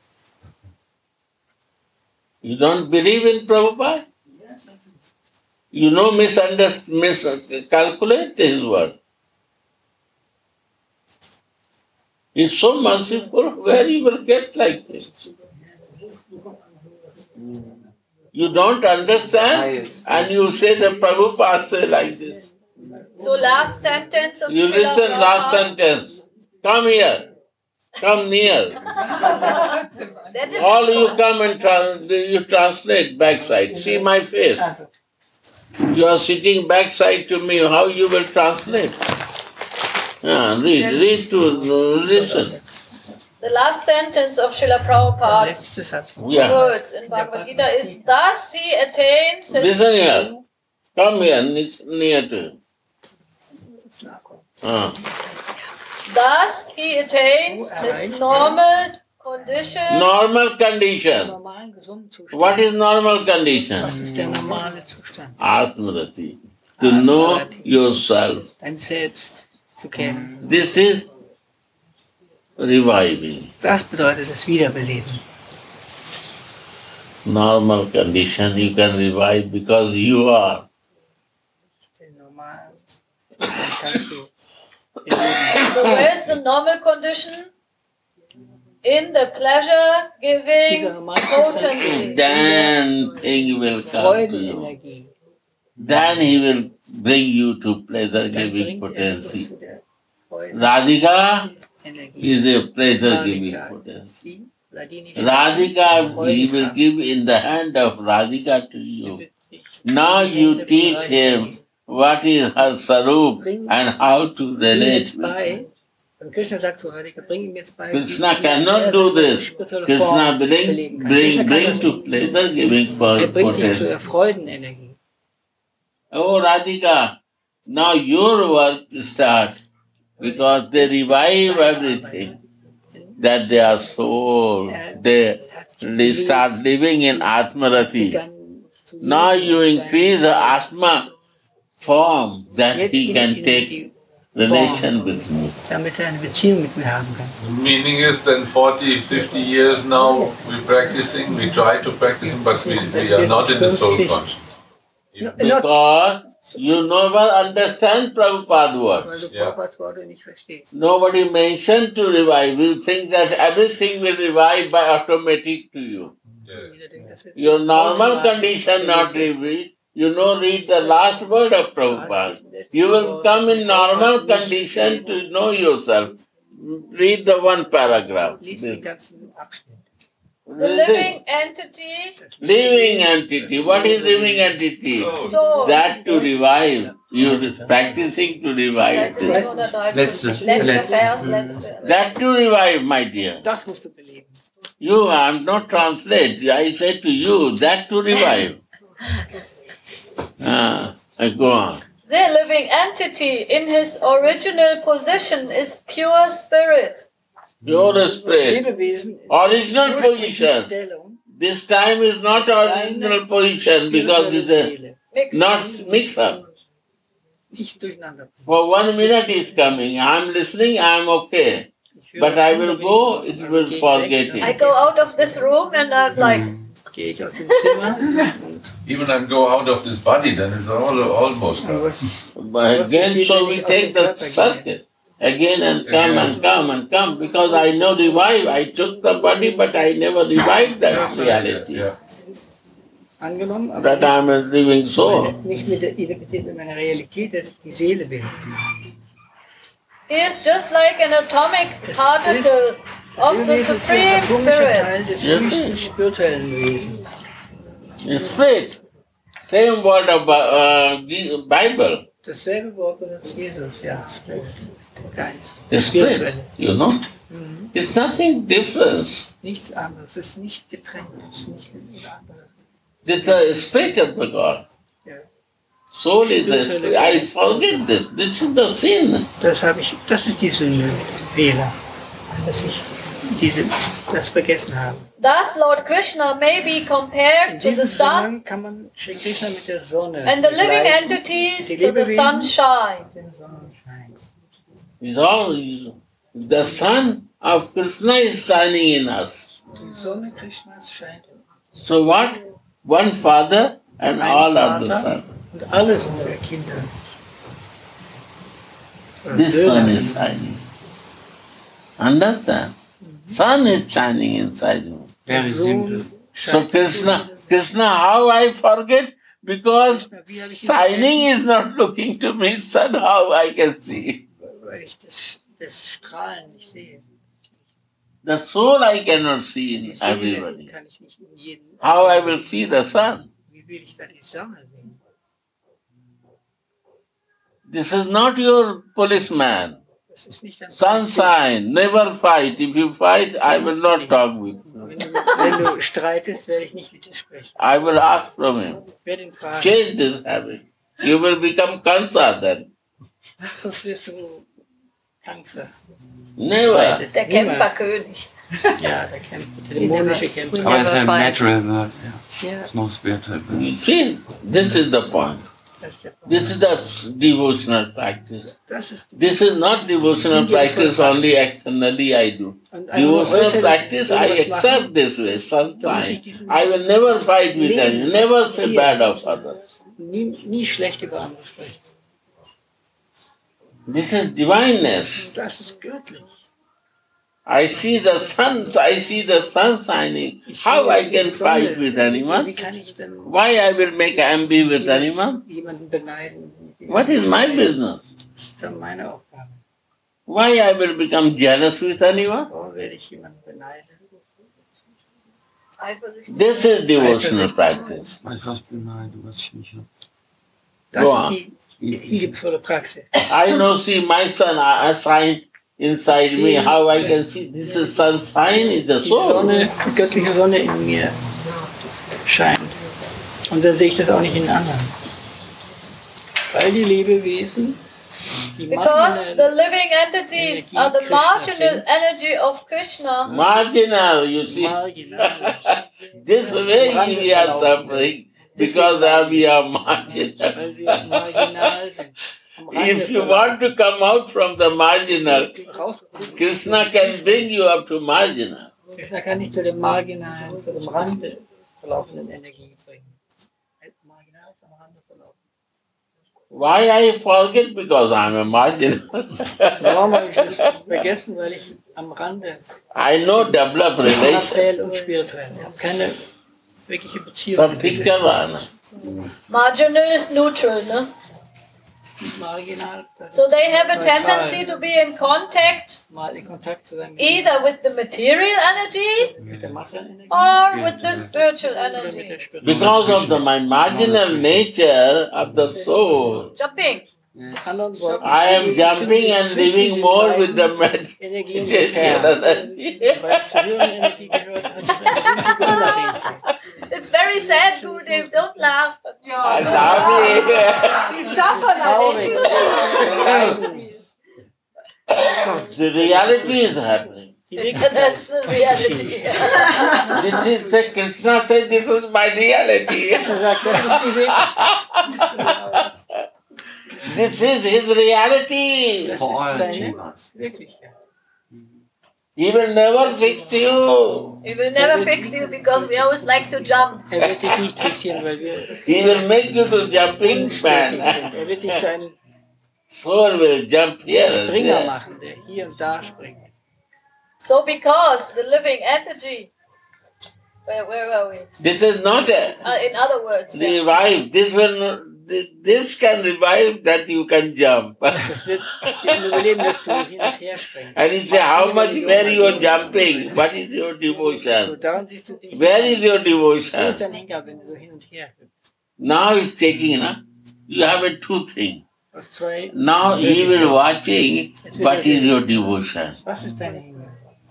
You don't believe in Prabhupada? You know, miscalculate his word. He's so merciful, where you will get like this? You don't understand, and you say the Prabhupada say like this. So last sentence of You Srila listen last Prabhupada. sentence. Come here. Come near. That is All you come and you translate backside. See my face. You are sitting backside to me. How you will translate? Read to listen. The last sentence of Srila Prabhupada's Yeah. words in Bhagavad Gita is, thus he attains his... Listen here. Come here, near to you. Thus he attains his normal condition. Normal condition. Normalen, gesunden Zustand. What is normal condition? Was ist der normale Zustand? Atmarati. To know yourself. Dein Selbst zu kennen. This is reviving. Das bedeutet das Wiederbeleben. Normal condition you can revive because you are. Den normalen Zustand kannst du So where is the normal condition? In the pleasure-giving potency. Then thing will come to you. Freudenenergie. Then he will bring you to Dann pleasure-giving bringt er dich potency. zu der Freude. Radhika Energie. is a pleasure-giving Radhika, potency. die Radhini Radhika, he will give in the hand of Radhika to you. Now you teach him what is her sarup and how to relate with her. Und Krishna sagt zu Radhika, bring ihm jetzt bei. Krishna cannot do this. Krishna bring to pleasure-giving Er bringt dich zu der potency. Freudenenergie. Oh Radhika, now your work start because they revive everything. That they are soul, they start living in Atmarati. Begann zu Now leben you in seinem increase the Atma form that Jetzt he gehe can ich in take die relation with me. damit er eine Beziehung mit mir haben kann. The meaning is then 40, 50 years now we're practicing, we try to practice, but we are not in the soul conscious. Because you never understand Prabhupada word. Weil du Ja. Prabhupads Worte nicht verstehst. Nobody mentioned to revive. You think that everything will revive by automatic to you. Jeder denkt, das wird Your normal condition not revive. You know, read the last word of Prabhupada. You will come in normal condition to know yourself. Read the one paragraph. Lies den ganzen Abschnitt. The living entity, Living entity. What is living entity? so That to revive. You practicing to revive Seite this. 753. Letzter Vers, letzte. That to revive, my dear. Das musst du beleben. You, I am not translate. I say to you, that to revive. Go on. The living entity in his original position is pure spirit. Your spirit. Lebewesen in Original ursprünglichen position. Stellung, This time is not original position because it's a Seele, Mixed. not mix up. nicht durcheinander. For 1 minute it's coming. I'm listening, I'm okay. Ich höre But I zu, will dann go, bin ich- it dann will gehe ich forget weg, I it. go out of this room and I'm like, Gehe ich aus dem Zimmer und Even and go out of this body, then it's almost gone. was But again, so we take the circuit. Again and come and come and come. Because I know revive. I took the body, but I never revived that reality. Yeah. angenommen, aber That I am a living soul. nicht mit der Identität mit meiner Realität, dass ich die Seele bin. he is just like an atomic particle of the Lebewesen ist ein Supreme atomischer Spirit. Teil des Ja. höchsten spirituellen Wesens. Spirit. Same word of Bible. Dasselbe Wort benutzt Jesus, ja, Spirit, Geist. The spirit, you know. Mhm. It's nothing different. Nichts anderes, es ist nicht getrennt, es ist nicht anderes. It's the spirit of the God. Ja. Soul is the spirit. I forget this. This is the sin. Das ist die Sünde, Fehler, dass ich das vergessen habe. Thus, Lord Krishna may be compared In to the diesem sun Zusammenhang kann man Shri Krishna mit der Sonne and the living vergleichen, entities die to the Lebewesen sunshine. mit dem Sonnenschein. It's all the sun of Krishna is shining in us. Die Sonne Krishnas scheint in So what? One Father and all are the Vater Son. und alle sind wir Kinder. This sun is shining. Understand? Sun is shining inside me. Der Sohn So scheint Krishna, how I forget? Because shining is not looking to me, sun, how I can see? weil ich das Strahlen nicht sehe. The soul I cannot see Die in Seele everybody. kann ich nicht in jedem. How I will see the sun? Wie will ich da die Sonne sehen? This is not your policeman. Das ist nicht ein Sunshine, never fight. If you fight, I will not talk with you. Wenn du streitest, werde ich nicht mit dir sprechen. I will ask from him. Ich werde ihn fragen. Change this habit. You will become Kansa then. Sonst wirst du Kansa. Never. Der Kämpferkönig. Ja, der Kämpfer, der dämonische Kämpfer. Aber es ist ein natural word. Ja. It's no spiritual word. You see, this is the point. Das ist der Punkt. This is the devotional practice. Das ist This is not devotional practice only externally I do. Und Devotional practice I accept this way, sunshine. I will never fight with anyone, never say bad of others. nie schlecht über andere sprechen. This is divineness. Das ist göttlich. I see the sun shining. How I can fight with anyone? Wie kann ich denn Why I will make envy with anyone? jemanden beneiden? What is my business? Das ist dann meine Aufgabe. Why I will become jealous with anyone? Warum werde ich jemanden beneiden? This is devotional practice. Etwas beneiden, was ich nicht habe. Das Go ist on. die hingebungsvolle Praxis. I know, see my sun, I sign inside me, how I can see this is sunshine is the Die soul. Sonne, die göttliche Sonne in mir scheint. Und dann sehe ich das auch nicht in anderen. Weil die Lebewesen, die Because the marginale living entities are the marginal energy of Krishna. Marginal, you see. marginal, This way we are suffering because we are marginal. weil wir marginal sind. Am Rande If you want to come out from the marginal, rausgucken. Krishna can bring you up to marginal. Krishna kann nicht zu dem marginalen, zu dem Rande verlaufenden Energie bringen. Marginal ist am Rande verlaufen. Why I forget? Because I am a marginal. Warum habe ich das vergessen? Weil ich am Rande I know develop relation. materiell und spirituell. Ich habe keine wirkliche Beziehung. Some picture one. Marginal is neutral, no? Marginal. das So ist they have a neutral. tendency to be in contact Mal in Kontakt zu sein mit either with the material energy der Massenenergie or with the spiritual oder mit der energy. spirituellen Because of my marginal nature of the soul, Jumping. anderen Worten. I am jumping and living more with the Energie und des Herrn. Weil es zur höheren Energie gehört, hat es eine winzige Unabhängigkeit. It's very sad, Gurudev. Don't laugh. But I love we suffer Traurig. it. The reality is happening. Die like Wirklichkeit. that's the reality. This is Krishna said, this is my reality. Er sagt, das ist die Wirklichkeit. This is his reality. Das For ist all seine jivas. Wirklichkeit. He will never fix you. We will never fix you because we always like to jump. Er wird dich nicht fixieren, weil wir He will make you to jumping unstetig man. sind. Er wird dich zu einem Soul will jump here and Springer there. machen, der hier und da springt. So because the living energy, where were we? This is not a In other words, yeah. revive. This can revive that you can jump. Das wird dir überleben, dass du hin und her springst. And you say, how much, where you are jumping? What is your So, devotion? daran siehst du dich. Where is your Wo ist devotion? dein Hingabe, wenn du so hin und her hüpfst? Now he's checking, na? You have a two things. Aus zwei. Now he will watching what is your devotion. Was ist deine Hingabe?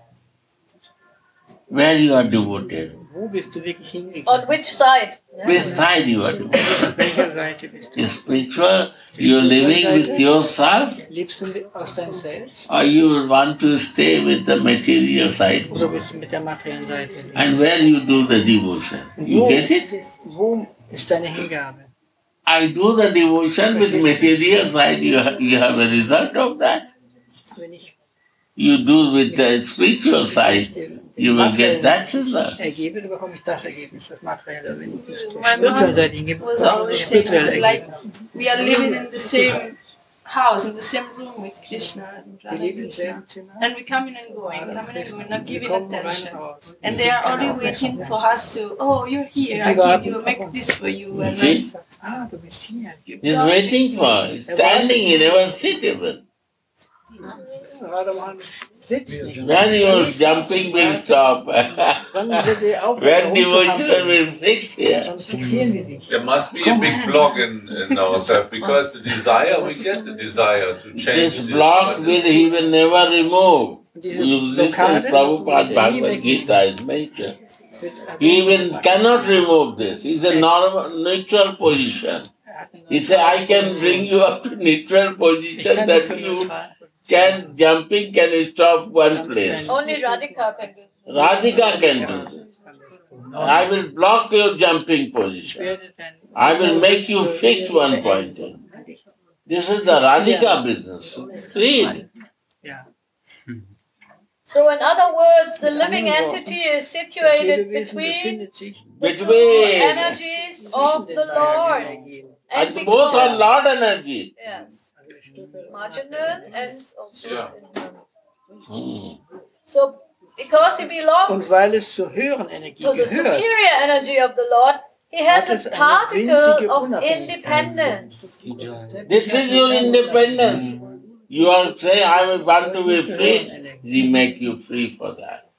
Where you are devoted. Wo bist du wirklich On hingegangen? which side? Which side you are devoted. Auf welcher Seite bist du? Is spiritual, you're living with yourself, Lebst du aus deinem Selbst? or you will want to stay with the material side. Oder bist du mit der materiellen Seite? And where you do the devotion. You get it? Wo ist deine Hingabe? I do the devotion with material side, you have a result of that. Wenn ich You do with the spiritual side, you will get that result. ergebe, dann bekomme ich das Ergebnis, das Materielle. Wenn ich My der mom spirituellen Seite hingebe, was bekomme ich das always saying spirituelle it's like Ergebnis. we are living in the same house, in the same room with Krishna and Wir Radha leben im Krishna. selben Zimmer. And we come in and going, not Wir giving kommen rein attention. und raus. And they are only waiting for us to, oh, you're here, I give you, make this for you. And See? Ah, du bist hier. He's waiting for, he's standing, he never sit even. Radhaman sitzt nicht. When your jumping will stop, Wann wird ihr aufhören, when devotion rumzuhampeln? will fix here. Dann fixieren die sich. There must be a big block in ourselves because the desire, we get the desire to change This block he will never remove. You listen Prabhupada Bhagavad Gita is mentioned. He cannot remove this. It's a normal, neutral position. He said, I can bring you up to neutral position that you jumping can stop one place. Only Radhika can do this. Radhika can do this. I will block your jumping position. I will make you fix one point. This is the Radhika business. Read. So in other words, the living entity is situated between the two Between. energies of the Lord. And And both are Lord energy. Yes. Marginal and also Yeah. internal. So because he Und belongs weil es zur höheren Energie to the gehört, superior energy of the Lord, he has a particle of independence. This is your independence. You are saying, I want to be free. We make you free for that.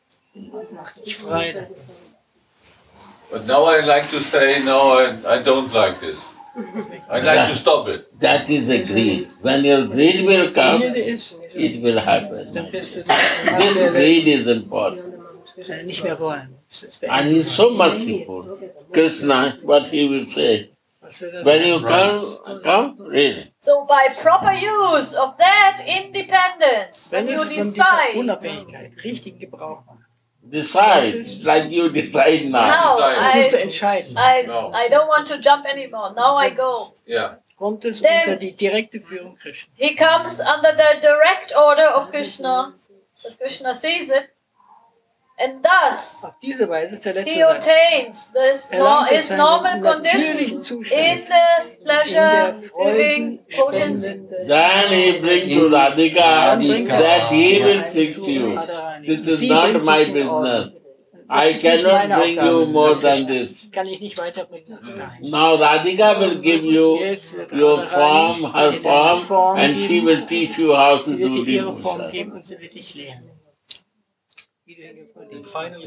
But now I like to say, no, I don't like this. I'd like to stop it. That is a greed. When your greed will come, it will happen. This greed is important. nicht mehr wollen. And he is so merciful. Krishna, what he will say, when you come, read. So by proper use of that independence, when Wenn you es von dieser decide, Unabhängigkeit richtig Gebrauch macht, Decide, like you decide now. now das musst du entscheiden. I don't want to jump anymore, now I go. Yeah. Kommt es Then- unter die direkte Führung Krishna. He comes under the direct order of Krishna, as Krishna sees it, and thus Auf diese Weise ist der letzte he Satz. obtains his normal condition natürlichen in Zustand, the in pleasure der giving potency. freudenspendenden Then he brings to Radhika that he will fix you. This is not my business. I cannot bring you more than this. Kann ich nicht weiterbringen als dahin. Now Radhika will give you Jetzt wird your Radharani form, her dir deine form, and she geben. will teach you how to Sie wird do dir ihre Form devotion. geben und sie wird dich lehren. Wie du And finally,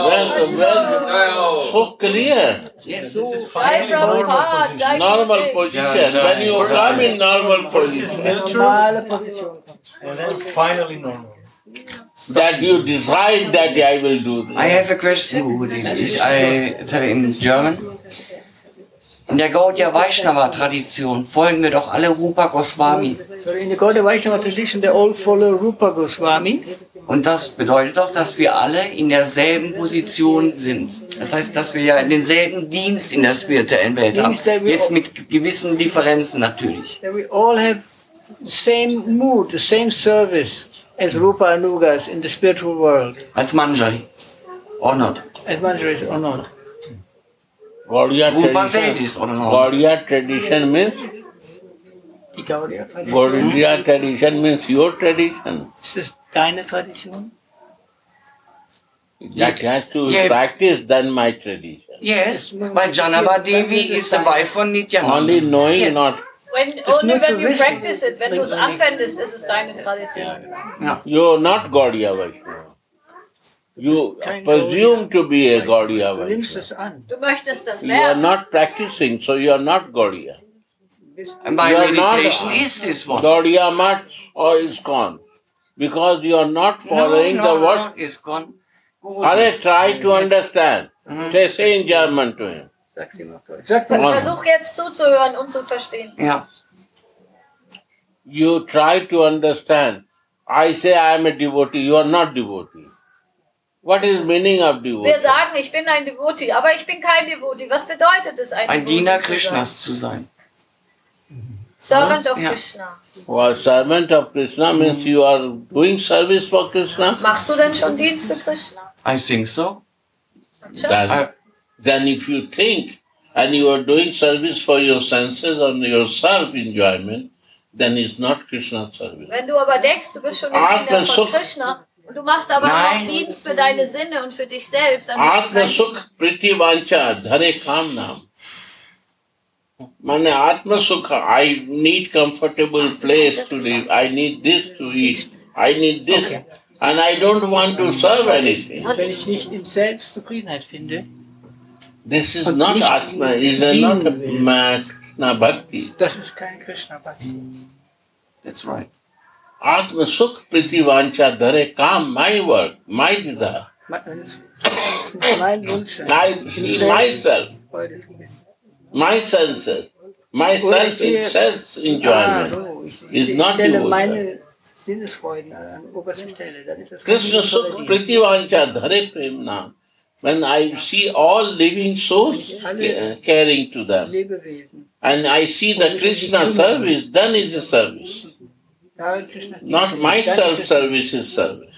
Well, so clear. yes, so this is Jai finally normal Prabhupada, position. Jai Normal Gurudev. position. When you come in normal First is position, neutral, normale Position kommt. and then finally normal. that you decide that I will do I this. have a question, Gurudev. I tell in German. In der Gaudiya Vaishnava Tradition folgen wir doch alle Rupa Goswami. So in the Gaudiya Vaishnava tradition, they all follow Rupa Goswami. Und das bedeutet doch, dass wir alle in derselben Position sind. Das heißt, dass wir ja denselben Dienst in der spirituellen Welt haben. Jetzt mit gewissen Differenzen natürlich. That we all have the same mood, the same service as Rupa Anugas in the spiritual world. Als Manjari. Or not. As Manjaris or not. Gaudiya Rupa said tradition, this or not. Gaudiya tradition means Die Gaudiya Tradition. Gaudiya tradition means your tradition. Ist das deine Tradition? That has to Yeah. practice than my tradition. Yes, weil Janava Devi is the wife von Nityananda. Only knowing, Yeah. not Only nur zu when you wissen, practice it, wenn du es bringt man anwendest, ist es deine Tradition. you're not Gaudiya Vaishnava. You presume to be a Gaudiya Du nimmst Vaishnava. es an. Du möchtest das You are lernen. not practicing, so you are not Gaudiya. And by You are not meditation is this one. Gaudiya Math or ISKCON. Because you are not following the word. no, it's gone. Are try to understand. Say in German to him. Sag sie mal kurz. Sag mal. Versuch jetzt zuzuhören und zu verstehen. Ja. You try to understand. I say I am a devotee, you are not devotee. What is meaning of devotee? Wir sagen, ich bin ein Devotee, aber ich bin kein Devotee. Was bedeutet es, ein Ein Devotee Diener zu sein? Krishnas zu sein. Servant of Ja. Krishna. Well, servant of Krishna means you are doing service for Krishna. Machst du denn schon Dienst für Krishna? I think so. Then if you think and you are doing service for your senses or your self-enjoyment, then it's not Krishna service. Wenn du aber denkst, du bist schon ein Atma Diener von Sukh. Krishna und du machst aber Nein. noch Dienst für deine Sinne und für dich selbst, dann bist du Atma kein Sukh Priti Vancha Dhare Kam Nam. Mane Atma Sukha, I need comfortable place to live. I need this to eat. I need this. and I don't want to serve anything. Wenn ich nicht in Selbstzufriedenheit finde, this is not Atma, is not Krishna Bhakti. Das ist kein Krishna Bhakti. That's right. Atma Sukh Priti Vancha Dhare Kam, my work, my desire. Mein Wunsch. Myself, my senses, my self enjoyment is not devotion. Sinnesfreuden an oberster Stelle. Dann ist das Krishna Sukh Priti Vancha Dhare Premna. When I see all living souls caring to them, and I see the Krishna service, then it is service. Not my self-service is service.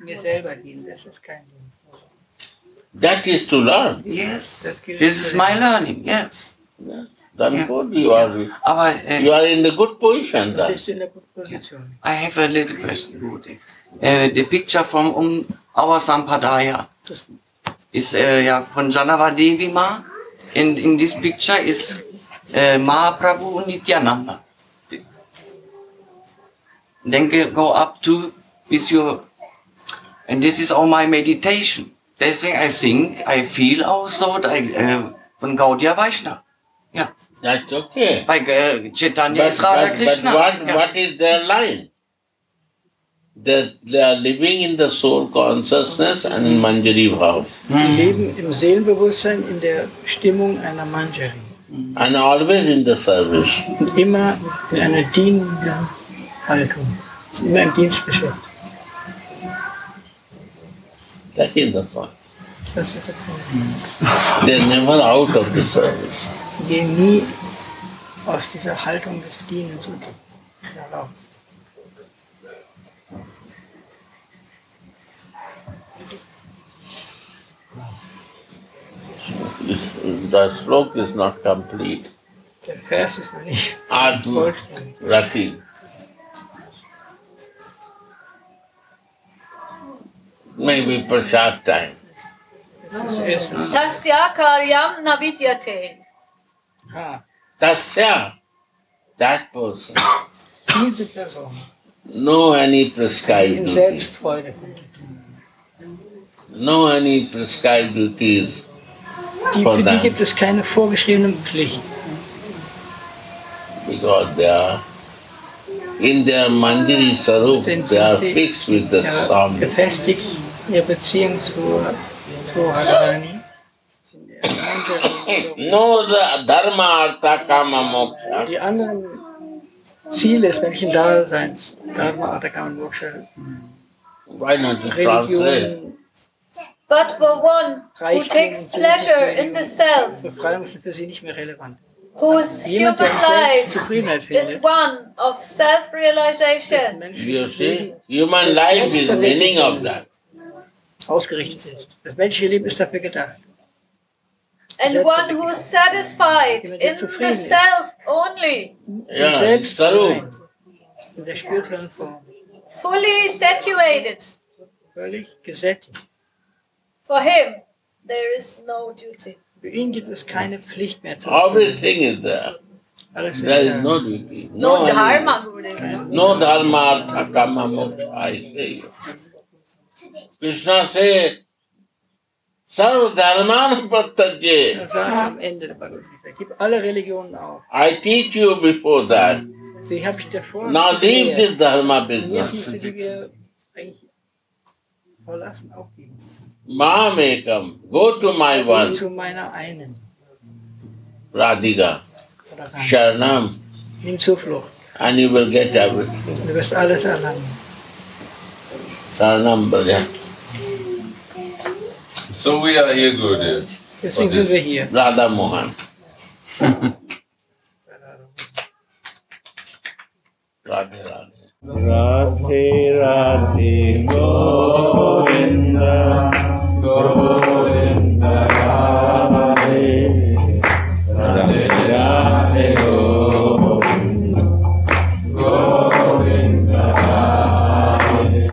That is to learn. Yes, this is my learning, yes. Then good, you are in the good position then. I have a little question. The picture from our Sampradaya is von Janavadevi Ma. In this picture is Mahaprabhu Nityananda. Then go up to with your, and this is all my meditation. Deswegen I feel also von Gaudiya Vaishnava. Yeah. That's okay. By Chaitanya is Radha Krishna. But what is their line? They are living in the soul consciousness and Manjari Bhav. Sie leben im Seelenbewusstsein in der Stimmung einer Manjari. And always in the service. Und immer in einer dienenden Haltung. Immer im Dienstgeschäft. That is the point. Das ist der Punkt. They are never out of the service. Gehen nie aus dieser Haltung des Dienens heraus. The sloka is not complete. Der Vers ist noch nicht Atma Rati. Maybe prasad time. Tasya karyam na vidyate. Tasya, that person. Diese Person. No any prescribed In duties. Selbstfreude. No any prescribed duties. Für die gibt es keine vorgeschriebenen Pflichten. Because they are in their Manjari Sarup, they are fixed with the Swami. Gefestigt in ihrer Beziehung zu Radharani. No Dharma, Artha, Kama, Moksha. Die anderen Ziele des menschlichen Daseins, Dharma, Artha, Kama, Moksha, Why not you translate? Religion, But for one who takes pleasure in the self, Befreiung sind für sie nicht mehr relevant. whose human Jemand, der life Selbstzufriedenheit is findet, one of self-realization, You see, human life is the meaning of that. ausgerichtet ist. Das menschliche Leben ist dafür gedacht. and one who is satisfied in the self only, Yeah, Selbst Sarup. in der spirituellen Form. fully satiated. Völlig gesättigt. For him, there is no duty. Für ihn gibt es keine Pflicht mehr zu Everything is there. Alles ist There is da. no duty. No any- dharma, Gurudev. No Dharma, Artha, Kama, Moksha, I say. Krishna said, Sarv Dharman Pratajye. Er sagt am Ende der Bhagavad Gita, gib alle Religionen auf. I teach you before that. Sie habe ich davor Now leave gelehrt. this Dharma Jetzt business. müssen Sie wir eigentlich verlassen, aufgeben. Mamekam, go to my one, Zu meiner einen. Radhika, Radharani. Sharanam, Nimm Zuflucht. and you will get everything. Du wirst alles erlangen. Sharanam Braja. So we are here, Gurudev. Deswegen sind wir hier. Radha Mohan. Radhe Radhe. Radhe Radhe